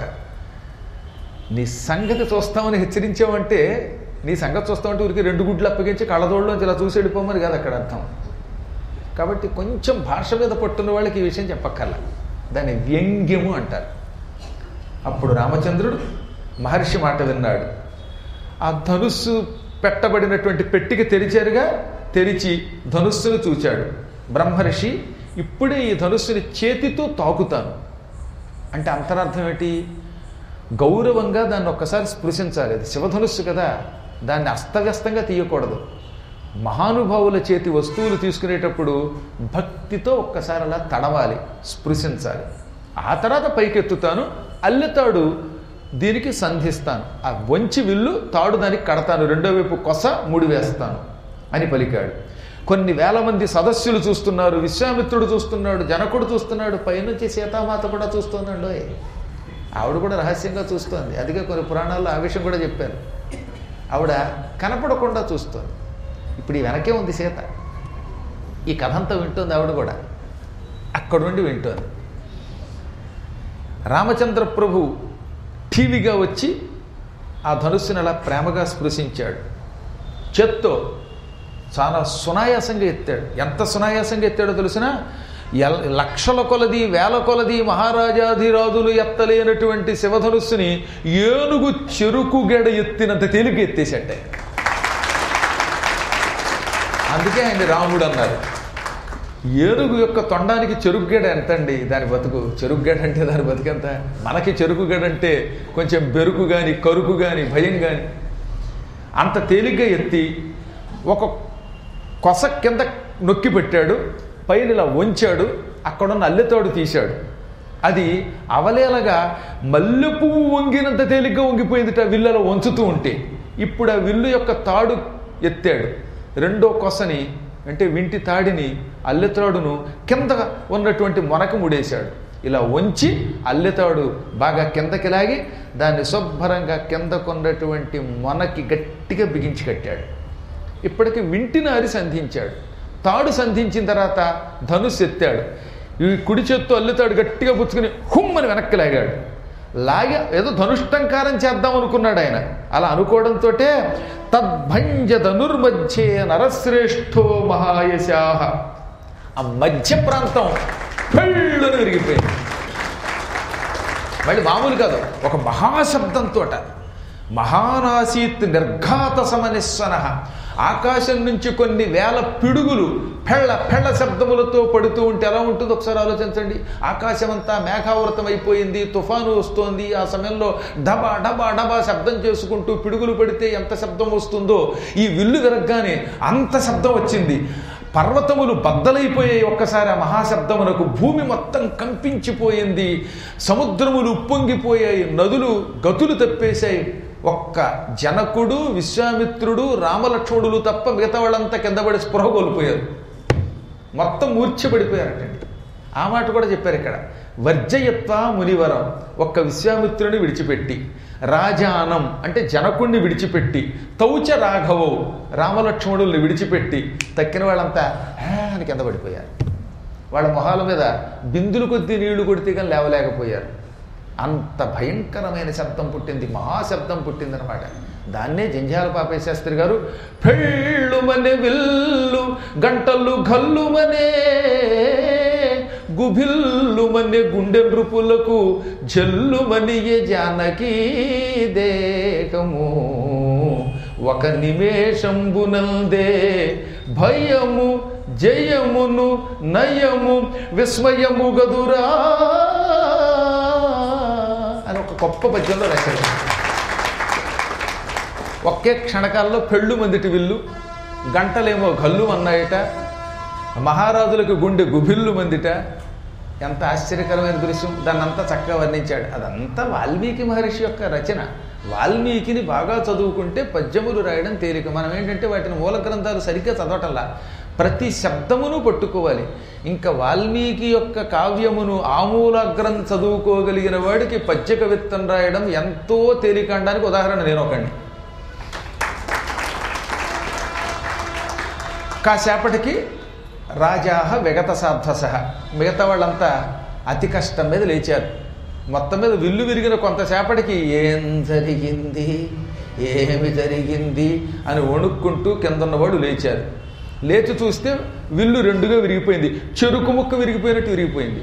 నీ సంగతి చూస్తామని హెచ్చరించామంటే, నీ సంగతి చూస్తామంటే ఊరికి రెండు గుడ్లు అప్పగించి కళ్ళదోళ్ళలోంచి ఇలా చూసి వెళ్ళిపోమని కాదు అక్కడ అర్థం. కాబట్టి కొంచెం భాష మీద పట్టున్న వాళ్ళకి ఈ విషయం చెప్పక్కర్లా. దాన్ని వ్యంగ్యము అంటారు. అప్పుడు రామచంద్రుడు మహర్షి మాట విన్నాడు. ఆ ధనుస్సు పెట్టబడినటువంటి పెట్టికి తెరిచారుగా, తెరిచి ధనుస్సును చూచాడు. బ్రహ్మర్షి, ఇప్పుడే ఈ ధనుస్సుని చేతితో తాకుతాను అంటే అంతరార్థం ఏంటి? గౌరవంగా దాన్ని ఒక్కసారి స్పృశించాలి. అది శివధనుస్సు కదా, దాన్ని అస్తవ్యస్తంగా తీయకూడదు. మహానుభావుల చేతి వస్తువులు తీసుకునేటప్పుడు భక్తితో ఒక్కసారి అలా తడవాలి, స్పృశించాలి. ఆ తర్వాత పైకెత్తుతాను, అల్లెతాడు దీనికి సంధిస్తాను, ఆ వంచి విల్లు తాడు దానికి కడతాను, రెండో వైపు కొస ముడి వేస్తాను అని పలికాడు. కొన్ని వేల మంది సదస్సులు చూస్తున్నారు, విశ్వామిత్రుడు చూస్తున్నాడు, జనకుడు చూస్తున్నాడు, పైనుంచి సీతామాత కూడా చూస్తుందండో. ఆవిడ కూడా రహస్యంగా చూస్తోంది. అందుకే కొన్ని పురాణాల్లో ఆ విషయం కూడా చెప్పారు. ఆవిడ కనపడకుండా చూస్తోంది. ఇప్పుడు ఈ వెనకే ఉంది సీత. ఈ కథ అంతా వింటుంది ఆవిడ కూడా, అక్కడుండి వింటోంది. రామచంద్ర ప్రభు టీవీగా వచ్చి ఆ ధనుస్సుని అలా ప్రేమగా స్పృశించాడు. చేత్తో చాలా సునాయాసంగా ఎత్తాడు. ఎంత సునాయాసంగా ఎత్తాడో తెలిసినా, లక్షల కొలది వేల కొలది మహారాజాధిరాజులు ఎత్తలేనటువంటి శివధనుస్సుని ఏనుగు చెరుకు గెడ ఎత్తినంత తేలిక ఎత్తేసట. అందుకే ఆయన రాముడు అన్నారు. ఏనుగు యొక్క తొండానికి చెరుకుగడ ఎంతండి దాని బతుకు? చెరుకుగడ అంటే దాని బతుకెంత? మనకి చెరుకుగడ అంటే కొంచెం బెరుకు కానీ కరుకు కానీ భయం కానీ. అంత తేలిగ్గా ఎత్తి ఒక కొస కింద నొక్కి పెట్టాడు, పైన ఇలా వంచాడు, అక్కడున్న అల్లెతాడు తీశాడు. అది అవలేలగా మల్లె పువ్వు వంగినంత తేలిగ్గా వంగిపోయిందిట విల్లులో వంచుతూ ఉంటే. ఇప్పుడు ఆ విల్లు యొక్క తాడు ఎత్తాడు, రెండో కొసని అంటే వింటి తాడిని అల్లెతాడును కింద ఉన్నటువంటి మొనక ముడేశాడు. ఇలా వంచి అల్లెతాడు బాగా కిందకి లాగి దాన్ని శుభ్రంగా కిందకున్నటువంటి మొనకి గట్టిగా బిగించి కట్టాడు. ఇప్పటికి వింటిని అరి సంధించాడు. తాడు సంధించిన తర్వాత ధనుస్సు ఎత్తాడు. ఈ కుడి చేత్తో అల్లుతాడు గట్టిగా పుచ్చుకుని హుమ్మని వెనక్కి లాగాడు. లాగా ఏదో ధనుష్టంకారం చేద్దాం అనుకున్నాడు ఆయన. అలా అనుకోవడంతో తద్భంజ ధనుర్మధ్యే నరశ్రేష్ఠో మహాయశాహ, ఆ మధ్య ప్రాంతం పెళ్ళును విరిగిపోయింది. మళ్ళీ మామూలు కాదు, ఒక మహాశబ్దంతో. మహానాసీత్ నిర్ఘాత సమనిస్వన, ఆకాశం నుంచి కొన్ని వేల పిడుగులు పెళ్ళ పెళ్ళ శబ్దములతో పడుతూ ఉంటే ఎలా ఉంటుందో ఒకసారి ఆలోచించండి. ఆకాశం అంతా మేఘావృతం అయిపోయింది, తుఫాను వస్తోంది. ఆ సమయంలో డబా డబా డబా శబ్దం చేసుకుంటూ పిడుగులు పడితే ఎంత శబ్దం వస్తుందో, ఈ విల్లు విరగ్గానే అంత శబ్దం వచ్చింది. పర్వతములు బద్దలైపోయాయి ఒక్కసారి ఆ మహాశబ్దమునకు. భూమి మొత్తం కంపించిపోయింది, సముద్రములు ఉప్పొంగిపోయాయి, నదులు గతులు తప్పేశాయి. ఒక్క జనకుడు, విశ్వామిత్రుడు, రామలక్ష్మణులు తప్ప మిగతా వాళ్ళంతా కింద పడి స్పృహ కోల్పోయారు, మొత్తం మూర్ఛపడిపోయారటండి. ఆ మాట కూడా చెప్పారు ఇక్కడ. వర్జయత్వ మునివరం, ఒక్క విశ్వామిత్రుని విడిచిపెట్టి. రాజానం అంటే జనకుణ్ణి విడిచిపెట్టి, తౌచ రాఘవో రామలక్ష్మణుల్ని విడిచిపెట్టి తక్కిన వాళ్ళంతా హే అని కింద పడిపోయారు. వాళ్ళ మొహాల మీద బిందులు కొద్దీ నీళ్లు కొడితే కానీ లేవలేకపోయారు. అంత భయంకరమైన శబ్దం పుట్టింది, మహాశబ్దం పుట్టిందనమాట. దాన్నే జంధ్యాల పాపయ్య శాస్త్రి గారు పెళ్ళుమనే విల్లు గంటలు గల్లుమనే గుభిల్లుమనే గుండె నృపులకు జల్లుమనియే జానకీ దేహము ఒక నిమేషంబునందే భయము జయమును నయము విస్మయము గదురా అని ఒక గొప్ప పద్యంలో రాశాడు. ఒకే క్షణకాలంలో పెళ్ళు మందిటి విల్లు, గంటలేమో గల్లు అన్నాయట, మహారాజులకు గుండె గుభిల్లు మందిట. ఎంత ఆశ్చర్యకరమైన దృశ్యం! దాన్ని అంతా చక్కగా వర్ణించాడు. అదంతా వాల్మీకి మహర్షి యొక్క రచన. వాల్మీకిని బాగా చదువుకుంటే పద్యములు రాయడం తేలిక. మనం ఏంటంటే వాటిని మూల గ్రంథాలు సరిగ్గా చదవటంలా, ప్రతి శబ్దమును పట్టుకోవాలి. ఇంకా వాల్మీకి యొక్క కావ్యమును ఆమూలాగ్రం చదువుకోగలిగిన వాడికి పద్య కవిత్వం రాయడం ఎంతో తేలిక అనడానికి ఉదాహరణ నేను ఒకండి. కాసేపటికి రాజాహ విగత సాధ్వస, మిగతా వాళ్ళంతా అతి కష్టం మీద లేచారు. మొత్తం మీద విల్లు విరిగిన కొంతసేపటికి ఏం జరిగింది ఏమి జరిగింది అని వణుక్కుంటూ కిందన్నవాడు లేచారు. లేచి చూస్తే విల్లు రెండుగా విరిగిపోయింది, చెరుకు ముక్క విరిగిపోయినట్టు విరిగిపోయింది.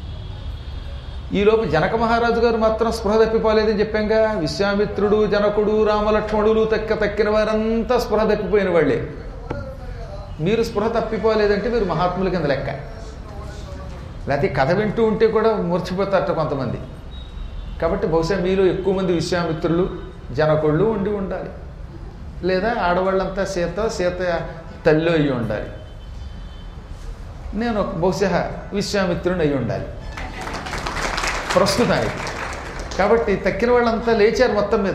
ఈలోపు జనక మహారాజు గారు మాత్రం స్పృహ తప్పిపోలేదని చెప్పాంగా. విశ్వామిత్రుడు, జనకుడు, రామలక్ష్మణులు తక్క తక్కిన వారంతా స్పృహ తప్పిపోయిన వాళ్ళే. మీరు స్పృహ తప్పిపోలేదంటే మీరు మహాత్ముల కింద లెక్క. లేకపోతే కథ వింటూ ఉంటే కూడా మూర్చిపోతారట కొంతమంది. కాబట్టి బహుశా మీలో ఎక్కువ మంది విశ్వామిత్రులు, జనకుళ్ళు ఉండి ఉండాలి. లేదా ఆడవాళ్ళంతా సీత సీత తల్లి అయ్యి ఉండాలి. నేను బహుశా విశ్వామిత్రుని అయి ఉండాలి ప్రస్తుతానికి. కాబట్టి తక్కిన వాళ్ళంతా లేచారు మొత్తం మీద.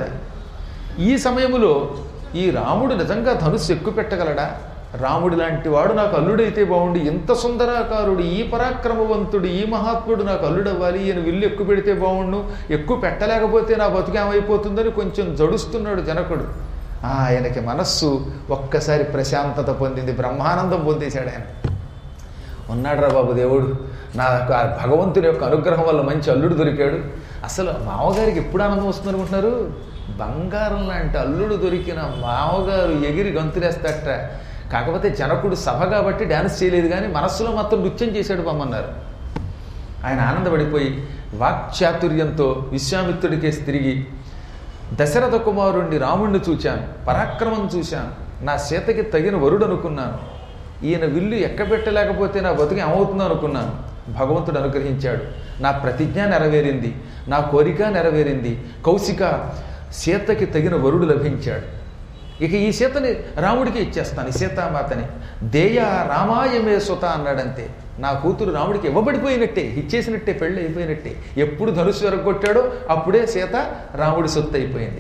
ఈ సమయంలో ఈ రాముడు నిజంగా ధనుస్సు ఎక్కువ పెట్టగలడా? రాముడు లాంటి వాడు నాకు అల్లుడైతే బాగుండి, ఇంత సుందరాకారుడు, ఈ పరాక్రమవంతుడు, ఈ మహాత్ముడు నాకు అల్లుడవ్వాలి, ఈయన విల్లు ఎక్కువ పెడితే బాగుండు, ఎక్కువ పెట్టలేకపోతే నా బతుకేమైపోతుందని కొంచెం జడుస్తున్నాడు జనకుడు. ఆయనకి మనస్సు ఒక్కసారి ప్రశాంతత పొందింది, బ్రహ్మానందం పొందేశాడు. ఆయన ఉన్నాడురా బాబు దేవుడు, నాకు ఆ భగవంతుని యొక్క అనుగ్రహం వల్ల మంచి అల్లుడు దొరికాడు. అసలు మామగారికి ఎప్పుడు ఆనందం వస్తుంది అనుకుంటున్నారు? బంగారం లాంటి అల్లుడు దొరికిన మామగారు ఎగిరి గంతులేస్తాట. కాకపోతే జనకుడు సభ కాబట్టి డ్యాన్స్ చేయలేదు, కానీ మనస్సులో మాత్రం నృత్యం చేశాడు బొమ్మన్నారు. ఆయన ఆనందపడిపోయి వాక్చాతుర్యంతో విశ్వామిత్రుడికేసి తిరిగి, దశరథ కుమారుణ్ణి రాముణ్ణి చూశాను, పరాక్రమం చూశాను, నా సీతకి తగిన వరుడు అనుకున్నాను, ఈయన విల్లు ఎక్కబెట్టలేకపోతే నా బతుకు ఏమవుతుందో అనుకున్నాను. భగవంతుడు అనుగ్రహించాడు, నా ప్రతిజ్ఞ నెరవేరింది, నా కోరిక నెరవేరింది, కౌశిక సీతకి తగిన వరుడు లభించాడు. ఇక ఈ సీతని రాముడికి ఇచ్చేస్తాను, ఈ సీతామాతని. దేయ రామాయమే సుత అన్నాడంతే. నా కూతురు రాముడికి ఇవ్వబడిపోయినట్టే, ఇచ్చేసినట్టే, పెళ్ళి అయిపోయినట్టే. ఎప్పుడు ధనుసు వెరగొట్టాడో అప్పుడే సీత రాముడి సొత్తు అయిపోయింది.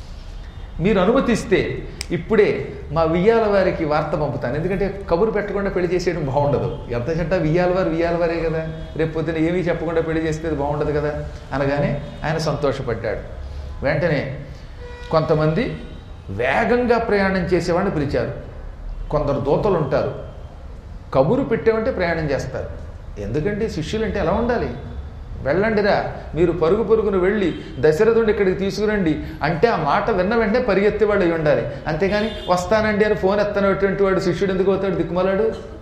మీరు అనుమతిస్తే ఇప్పుడే మా వియ్యాల వారికి వార్త పంపుతాను. ఎందుకంటే కబురు పెట్టకుండా పెళ్లి చేసేయడం బాగుండదు. ఎంత చెడ్డ వియ్యాల వారు వియ్యాల వారే కదా, రేపు పొద్దున ఏమీ చెప్పకుండా పెళ్లి చేస్తే బాగుండదు కదా అనగానే ఆయన సంతోషపడ్డాడు. వెంటనే కొంతమంది వేగంగా ప్రయాణం చేసేవాడిని పిలిచారు. కొందరు దూతలు ఉంటారు, కబురు పెట్టామంటే ప్రయాణం చేస్తారు. ఎందుకంటే శిష్యులంటే ఎలా ఉండాలి? వెళ్ళండిరా, మీరు పరుగు పరుగును వెళ్ళి దశరథుడిని ఇక్కడికి తీసుకురండి అంటే ఆ మాట విన్న వెంటనే పరిగెత్తేవాడు అయి ఉండాలి. అంతేగాని వస్తానండి అని ఫోన్ ఎత్తనటువంటి వాడు శిష్యుడు ఎందుకు అవుతాడు? దిక్కుమలాడు.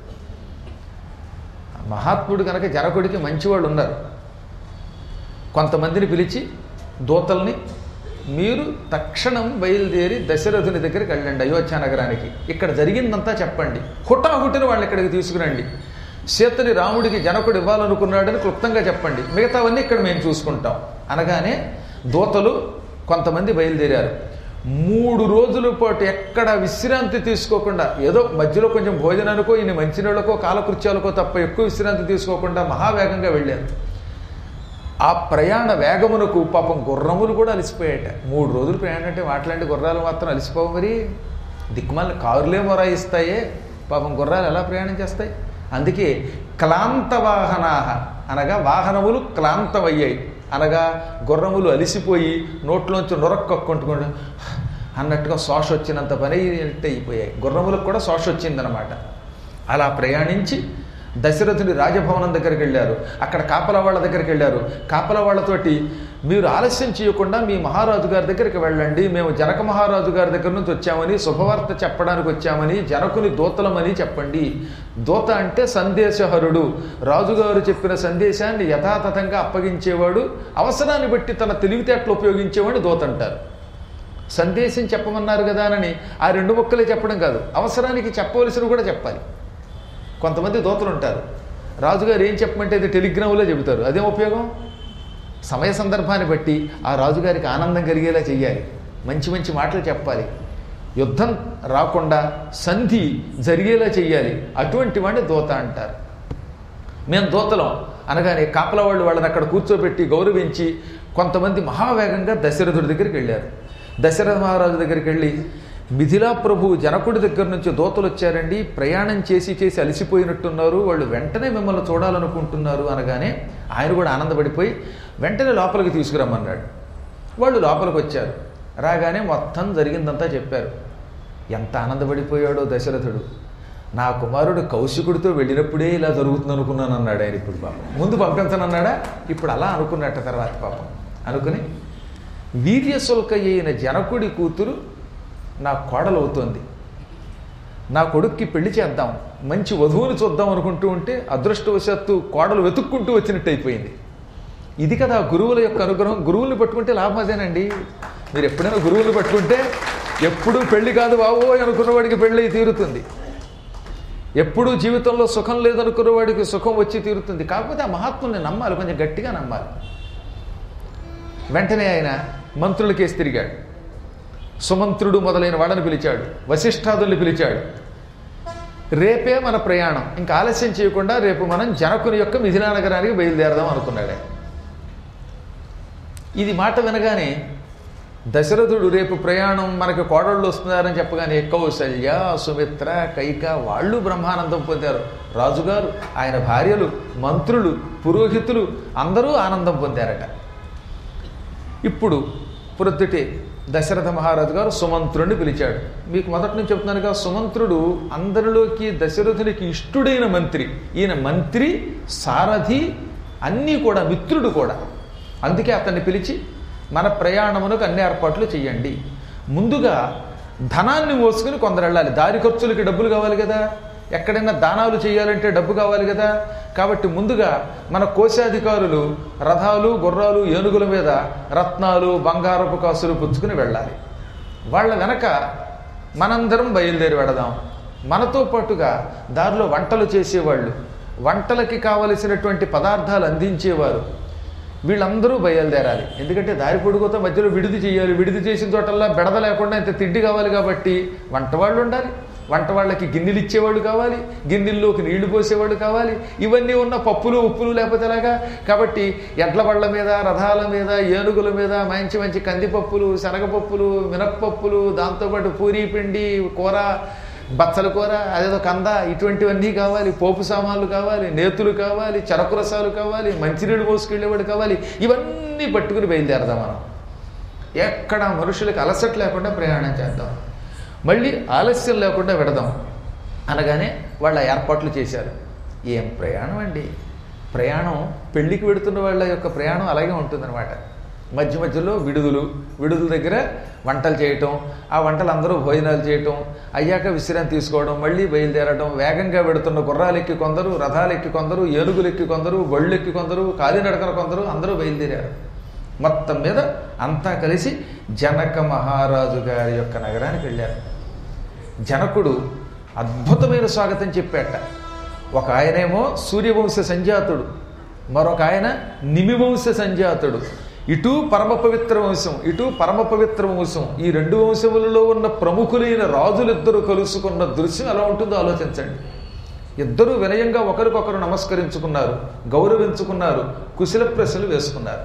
మహాత్ముడు కనుక జనకుడికి మంచివాళ్ళు ఉన్నారు. కొంతమందిని పిలిచి దూతల్ని, మీరు తక్షణం బయలుదేరి దశరథుని దగ్గరికి వెళ్ళండి, అయోధ్య నగరానికి. ఇక్కడ జరిగిందంతా చెప్పండి, హుటాహుటిన వాళ్ళని ఇక్కడికి తీసుకురండి. సీతని రాముడికి జనకుడు ఇవ్వాలనుకున్నాడని క్లుప్తంగా చెప్పండి, మిగతావన్నీ ఇక్కడ మేము చూసుకుంటాం అనగానే దూతలు కొంతమంది బయలుదేరారు. మూడు రోజుల పాటు ఎక్కడ విశ్రాంతి తీసుకోకుండా, ఏదో మధ్యలో కొంచెం భోజనానికో ఇన్ని మంచినీళ్ళకో కాలకృత్యాలకో తప్ప ఎక్కువ విశ్రాంతి తీసుకోకుండా మహావేగంగా వెళ్ళారు. ఆ ప్రయాణ వేగమునకు పాపం గుర్రములు కూడా అలసిపోయాట. మూడు రోజులు ప్రయాణం అంటే మాట్లాంటి గుర్రాలు మాత్రం అలసిపోవు. మరి దిక్కుమాల కారులే మొరాయిస్తాయే, పాపం గుర్రాలు ఎలా ప్రయాణం చేస్తాయి? అందుకే క్లాంత వాహనాహ అనగా వాహనములు క్లాంతమయ్యాయి. అనగా గుర్రములు అలిసిపోయి నోట్లోంచి నొరక్కక్కుంటుకుంటూ అన్నట్టుగా శ్వాస వచ్చినంత పని అయిపోయాయి. గుర్రములకు కూడా శ్వాస వచ్చిందనమాట. అలా ప్రయాణించి దశరథుని రాజభవనం దగ్గరికి వెళ్ళారు. అక్కడ కాపలా వాళ్ళ దగ్గరికి వెళ్ళారు. కాపలా వాళ్ళతోటి మీరు ఆలస్యం చేయకుండా మీ మహారాజు గారి దగ్గరికి వెళ్ళండి, మేము జనక మహారాజు గారి దగ్గర నుంచి వచ్చామని, శుభవార్త చెప్పడానికి వచ్చామని, జనకుని దూతలమని చెప్పండి. దూత అంటే సందేశహరుడు, రాజుగారు చెప్పిన సందేశాన్ని యథాతథంగా అప్పగించేవాడు, అవసరాన్ని బట్టి తన తెలివితేటలు ఉపయోగించేవాడిని దూత అంటారు. సందేశం చెప్పమన్నారు కదా అని ఆ రెండు ముక్కలే చెప్పడం కాదు, అవసరానికి చెప్పవలసినవి కూడా చెప్పాలి. కొంతమంది దూతలు ఉంటారు, రాజుగారు ఏం చెప్పమంటే అది టెలిగ్రామ్లో చెబుతారు, అదేం ఉపయోగం? సమయ సందర్భాన్ని బట్టి ఆ రాజుగారికి ఆనందం కలిగేలా చెయ్యాలి, మంచి మంచి మాటలు చెప్పాలి, యుద్ధం రాకుండా సంధి జరిగేలా చెయ్యాలి. అటువంటి వాడిని దూత అంటారు. మేము దూతలం అనగానే కాపలా వాళ్ళు వాళ్ళని అక్కడ కూర్చోబెట్టి గౌరవించి కొంతమంది మహావేగంగా దశరథుడి దగ్గరికి వెళ్ళారు. దశరథ మహారాజు దగ్గరికి వెళ్ళి, మిథిలా ప్రభు జనకుడి దగ్గర నుంచి దూతలు వచ్చారండి, ప్రయాణం చేసి చేసి అలసిపోయినట్టున్నారు, వాళ్ళు వెంటనే మిమ్మల్ని చూడాలనుకుంటున్నారు అనగానే ఆయన కూడా ఆనందపడిపోయి వెంటనే లోపలికి తీసుకురమ్మన్నాడు. వాళ్ళు లోపలికి వచ్చారు. రాగానే మొత్తం జరిగిందంతా చెప్పారు. ఎంత ఆనందపడిపోయాడో దశరథుడు. నా కుమారుడు కౌశికుడితో వెళ్ళినప్పుడే ఇలా జరుగుతుంది అనుకున్నాను అన్నాడు ఆయన. ఇప్పుడు పాపం ముందు పంపించనన్నాడా, ఇప్పుడు అలా అనుకున్నట్ట తర్వాత పాపం అనుకుని, వీర్యశుల్క అయిన జనకుడి కూతురు నా కోడలు అవుతోంది, నా కొడుక్కి పెళ్లి చేద్దాం, మంచి వధువుని చూద్దాం అనుకుంటూ ఉంటే అదృష్టవశాత్తు కోడలు వెతుక్కుంటూ వచ్చినట్టు అయిపోయింది. ఇది కదా గురువుల యొక్క అనుగ్రహం. గురువుల్ని పట్టుకుంటే లాభం అదేనండి. మీరు ఎప్పుడైనా గురువులు పట్టుకుంటే ఎప్పుడూ పెళ్లి కాదు బావో అనుకున్నవాడికి పెళ్ళి తీరుతుంది, ఎప్పుడూ జీవితంలో సుఖం లేదనుకున్నవాడికి సుఖం వచ్చి తీరుతుంది. కాకపోతే ఆ మహాత్ముల్ని నమ్మాలి, కొంచెం గట్టిగా నమ్మాలి. వెంటనే ఆయన మంత్రులకేసి తిరిగాడు. సుమంత్రుడు మొదలైన వాళ్ళని పిలిచాడు, వశిష్ఠాదుల్ని పిలిచాడు. రేపే మన ప్రయాణం, ఇంకా ఆలస్యం చేయకుండా రేపు మనం జనకుని యొక్క మిథిలా నగరానికి బయలుదేరదాం అనుకున్నాడు. ఇది మాట వినగానే దశరథుడు రేపు ప్రయాణం మనకి కోడళ్ళు వస్తున్నారని చెప్పగానే కౌసల్య, సుమిత్ర, కైక వాళ్ళు బ్రహ్మానందం పొందారు. రాజుగారు, ఆయన భార్యలు, మంత్రులు, పురోహితులు అందరూ ఆనందం పొందారట. ఇప్పుడు ప్రొద్దుటే దశరథ మహారాజు గారు సుమంత్రుడిని పిలిచాడు. మీకు మొదటి నుంచి చెప్తున్నానుగా, సుమంత్రుడు అందరిలోకి దశరథునికి ఇష్టుడైన మంత్రి. ఈయన మంత్రి, సారథి, అన్నీ కూడా మిత్రుడు కూడా. అందుకే అతన్ని పిలిచి మన ప్రయాణమునకు అన్ని ఏర్పాట్లు చేయండి. ముందుగా ధనాన్ని మోసుకుని కొందరు వెళ్ళాలి, దారి ఖర్చులకి డబ్బులు కావాలి కదా, ఎక్కడైనా దానాలు చేయాలంటే డబ్బు కావాలి కదా. కాబట్టి ముందుగా మన కోశాధికారులు రథాలు, గుర్రాలు, ఏనుగుల మీద రత్నాలు, బంగారపు కాసులు పుచ్చుకుని వెళ్ళాలి. వాళ్ళ వెనక మనందరం బయలుదేరి వెడదాం. మనతో పాటుగా దారిలో వంటలు చేసేవాళ్ళు, వంటలకి కావలసినటువంటి పదార్థాలు అందించేవారు, వీళ్ళందరూ బయలుదేరాలి. ఎందుకంటే దారి పొడుగుతో మధ్యలో విడిది చేయాలి. విడిది చేసిన చోటల్లా బెడద లేకుండా ఇంత తిండి కావాలి కాబట్టి వంటవాళ్ళు ఉండాలి. వంట వాళ్ళకి గిన్నెలు ఇచ్చేవాళ్ళు కావాలి, గిన్నెల్లోకి నీళ్లు పోసేవాళ్ళు కావాలి. ఇవన్నీ ఉన్న పప్పులు ఉప్పులు లేకపోతే ఎలాగా. కాబట్టి ఎడ్ల బళ్ళ మీద, రథాల మీద, ఏనుగుల మీద మంచి మంచి కందిపప్పులు, శనగపప్పులు, మినప్పప్పులు, దాంతోపాటు పూరీ పిండి, కూర, బచ్చల కూర, అదేదో కంద, ఇటువంటివన్నీ కావాలి. పోపు సామాన్లు కావాలి, నేతులు కావాలి, చెరకు రసాలు కావాలి, మంచినీళ్ళు మోసుకెళ్ళేవాడు కావాలి. ఇవన్నీ పట్టుకుని బయలుదేరదాం మనం. ఎక్కడ మనుషులకు అలసట లేకుండా ప్రయాణం చేద్దాం, మళ్ళీ ఆలస్యం లేకుండా వెడదాం అనగానే వాళ్ళ ఏర్పాట్లు చేశారు. ఏం ప్రయాణం అండి! ప్రయాణం పెళ్లికి వెడుతున్న వాళ్ళ యొక్క ప్రయాణం అలాగే ఉంటుందన్నమాట. మధ్య మధ్యలో విడుదలు, విడుదల దగ్గర వంటలు చేయటం, ఆ వంటలు అందరూ భోజనాలు చేయటం, అయ్యాక విశ్రాంతి తీసుకోవడం, మళ్ళీ బయలుదేరడం. వేగంగా వెడుతున్న గుర్రాలెక్కి కొందరు, రథాలెక్కి కొందరు, ఏనుగులెక్కి కొందరు, బళ్ళెక్కి కొందరు, కాలినడకన కొందరు, అందరూ బయలుదేరారు. మొత్తం మీద అంతా కలిసి జనక మహారాజు గారి యొక్క నగరానికి వెళ్ళారు. జనకుడు అద్భుతమైన స్వాగతం చెప్పాట. ఒక ఆయనేమో సూర్యవంశ సంజాతుడు, మరొక ఆయన నిమివంశ సంజాతుడు. ఇటు పరమ పవిత్ర వంశం, ఇటు పరమ పవిత్ర వంశం. ఈ రెండు వంశములలో ఉన్న ప్రముఖులైన రాజులిద్దరూ కలుసుకున్న దృశ్యం ఎలా ఉంటుందో ఆలోచించండి. ఇద్దరూ వినయంగా ఒకరికొకరు నమస్కరించుకున్నారు, గౌరవించుకున్నారు, కుశల ప్రశ్నలు వేసుకున్నారు.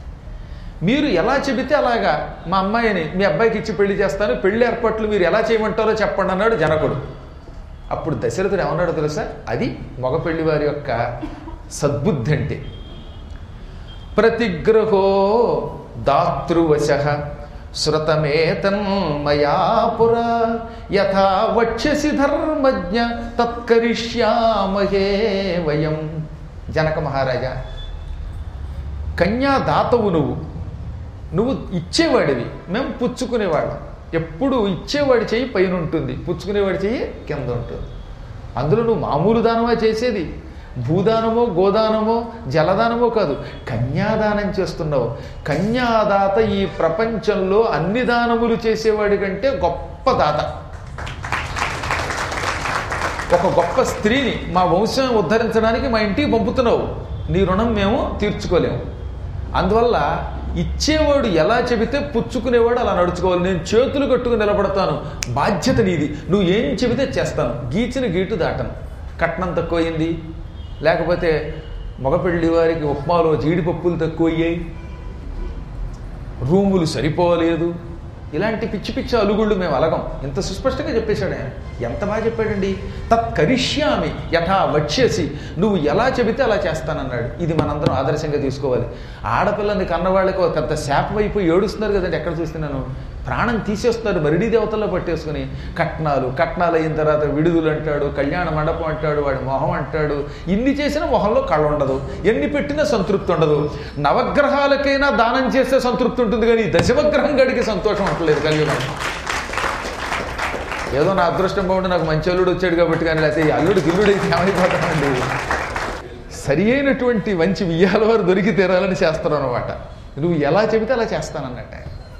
మీరు ఎలా చెబితే అలాగా మా అమ్మాయిని మీ అబ్బాయికి ఇచ్చి పెళ్లి చేస్తాను, పెళ్లి ఏర్పాట్లు మీరు ఎలా చేయమంటారో చెప్పండి అన్నాడు జనకుడు. అప్పుడు దశరథుడు ఏమన్నాడో తెలుసా? అది మగ పెళ్లి వారి యొక్క సద్బుద్ధి అంటే. ప్రతిగ్రహో దాతృవశః శ్రుతమేతన్మయా పురా యథా వక్ష్యసి ధర్మజ్ఞ తత్కరిష్యామహే వయం. జనక మహారాజా, కన్యాదాతవు నువ్వు నువ్వు ఇచ్చేవాడివి, మేము పుచ్చుకునేవాళ్ళం. ఎప్పుడు ఇచ్చేవాడి చెయ్యి పైన ఉంటుంది, పుచ్చుకునేవాడి చెయ్యి కింద ఉంటుంది. అందులో నువ్వు మామూలు దానమా చేసేది? భూదానమో గోదానమో జలదానమో కాదు, కన్యాదానం చేస్తున్నావు. కన్యాదాత ఈ ప్రపంచంలో అన్ని దానములు చేసేవాడి కంటే గొప్ప దాత. ఒక గొప్ప స్త్రీని మా వంశం ఉద్ధరించడానికి మా ఇంటికి పంపుతున్నావు. నీ రుణం మేము తీర్చుకోలేము. అందువల్ల ఇచ్చేవాడు ఎలా చెబితే పుచ్చుకునేవాడు అలా నడుచుకోవాలి. నేను చేతులు కట్టుకుని నిలబడతాను, బాధ్యత నీది. నువ్వు ఏం చెబితే చేస్తాను, గీచిన గీటు దాటను. కట్నం తక్కువయింది, లేకపోతే మగపెళ్లి వారికి ఉప్మాలో జీడిపప్పులు తక్కువయ్యాయి, రూములు సరిపోలేదు, ఇలాంటి పిచ్చి పిచ్చి అలుగుళ్ళు మేము అలగం. ఇంత సుస్పష్టంగా చెప్పేశాడు ఆయన. ఎంత బాగా చెప్పాడండి. తత్ కరిష్యామి యథా వక్ష్యసి, నువ్వు ఎలా చెబితే అలా చేస్తానన్నాడు. ఇది మనందరం ఆదర్శంగా తీసుకోవాలి. ఆడపిల్లని కన్నవాళ్ళకి ఒక పెద్ద శాపం అయిపోయి ఏడుస్తున్నారు కదండి. ఎక్కడ చూస్తున్నాను, ప్రాణం తీసేస్తున్నారు మరిడీ దేవతల్లో పట్టేసుకుని. కట్నాలు కట్నాలు అయిన తర్వాత విడుదలు అంటాడు, కళ్యాణ మండపం అంటాడు, వాడి మొహం అంటాడు. ఇన్ని చేసినా మొహంలో కళ ఉండదు, ఎన్ని పెట్టినా సంతృప్తి ఉండదు. నవగ్రహాలకైనా దానం చేస్తే సంతృప్తి ఉంటుంది, కానీ దశమగ్రహం గడికి సంతోషం ఉండలేదు కలియుగం. ఏదో నా అదృష్టం బాగుండి నాకు మంచి అల్లుడు వచ్చాడు కాబట్టి, కానీ లేకపోతే ఈ అల్లుడు గిల్లుడు అయితే ఏమైపోతామండి. సరి అయినటువంటి మంచి వియ్యాల వారు దొరికి తీరాలని చేస్తాను అనమాట. నువ్వు ఎలా చెబితే అలా చేస్తానన్నట్ట.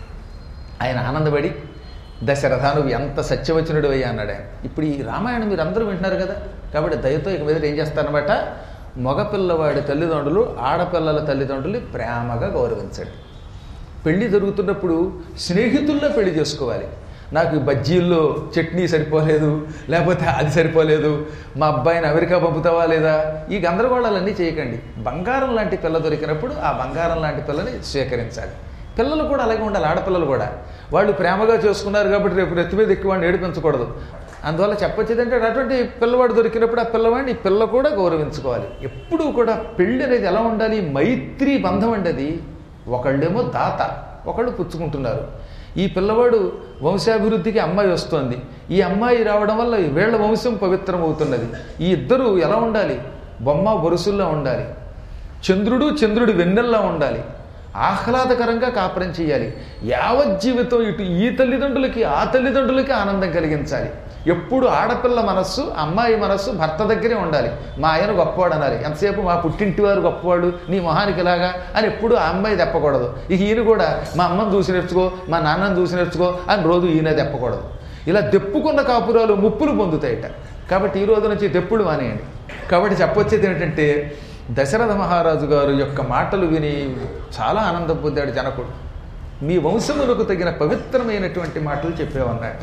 ఆయన ఆనందపడి, దశరథ నువ్వు ఎంత సత్యవచనుడు అయ్యా అన్నాడు ఆయన. ఇప్పుడు ఈ రామాయణం మీరు అందరూ వింటున్నారు కదా, కాబట్టి దయతో ఇక మీద ఏం చేస్తారనమాట, మగపిల్లవాడి తల్లిదండ్రులు ఆడపిల్లల తల్లిదండ్రులు ప్రేమగా గౌరవించండి. పెళ్లి జరుగుతున్నప్పుడు స్నేహితుల్లో పెళ్లి చేసుకోవాలి. నాకు బజ్జీల్లో చట్నీ సరిపోలేదు, లేకపోతే అది సరిపోలేదు, మా అబ్బాయిని అమెరికా పంపుతావా లేదా, ఈ గందరగోళాలన్నీ చేయకండి. బంగారం లాంటి పిల్ల దొరికినప్పుడు ఆ బంగారం లాంటి పిల్లని స్వీకరించాలి. పిల్లలు కూడా అలాగే ఉండాలి. ఆడపిల్లలు కూడా వాళ్ళు ప్రేమగా చేసుకున్నారు కాబట్టి రేపు నెత్తి మీద ఎక్కువ వాడిని ఏడిపించకూడదు. అందువల్ల చెప్పొచ్చేదంటే అటువంటి పిల్లవాడు దొరికినప్పుడు ఆ పిల్లవాడిని పిల్ల కూడా గౌరవించుకోవాలి. ఎప్పుడూ కూడా పెళ్ళి అనేది ఎలా ఉండాలి, మైత్రి బంధం అండి అది. ఒకళ్ళేమో దాత, ఒకళ్ళు పుచ్చుకుంటున్నారు. ఈ పిల్లవాడు వంశాభివృద్ధికి అమ్మాయి వస్తుంది, ఈ అమ్మాయి రావడం వల్ల వీళ్ళ వంశం పవిత్రం అవుతున్నది. ఈ ఇద్దరు ఎలా ఉండాలి, బొమ్మ బొరుసుల్లా ఉండాలి. చంద్రుడు చంద్రుడి వెన్నెల్లా ఉండాలి. ఆహ్లాదకరంగా కాపురం చేయాలి. యావజ్జీవితం ఇటు ఈ తల్లిదండ్రులకి ఆ తల్లిదండ్రులకి ఆనందం కలిగించాలి. ఎప్పుడు ఆడపిల్ల మనస్సు అమ్మాయి మనస్సు భర్త దగ్గరే ఉండాలి. మా ఆయన గొప్పవాడు అనాలి. ఎంతసేపు మా పుట్టింటి వారు గొప్పవాడు నీ మొహానికి ఇలాగా అని ఎప్పుడు ఆ అమ్మాయి తెప్పకూడదు. ఇక ఈయన కూడా మా అమ్మని చూసి నేర్చుకో, మా నాన్నని చూసి నేర్చుకో అని రోజు ఈయన తెప్పకూడదు. ఇలా దెప్పుకున్న కాపురాలు ముప్పులు పొందుతాయట. కాబట్టి ఈ రోజు నుంచి దెప్పులు మానేయండి. కాబట్టి చెప్పొచ్చేది ఏంటంటే, దశరథ మహారాజు గారు యొక్క మాటలు విని చాలా ఆనందం పొందాడు జనకుడు. మీ వంశములకు తగిన పవిత్రమైనటువంటి మాటలు చెప్పేవన్నట్ట.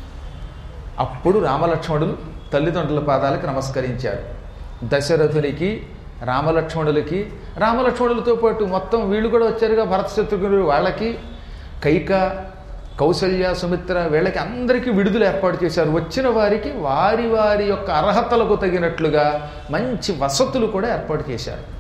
అప్పుడు రామలక్ష్మణులు తల్లిదండ్రుల పాదాలకు నమస్కరించారు. దశరథునికి రామలక్ష్మణులకి, రామలక్ష్మణులతో పాటు మొత్తం వీళ్ళు కూడా వచ్చారుగా, భరత శత్రుఘ్నులు, వాళ్ళకి, కైక, కౌసల్య, సుమిత్ర, వీళ్ళకి అందరికీ విడుదల ఏర్పాటు చేశారు. వచ్చిన వారికి వారి వారి యొక్క అర్హతలకు తగినట్లుగా మంచి వసతులు కూడా ఏర్పాటు చేశారు.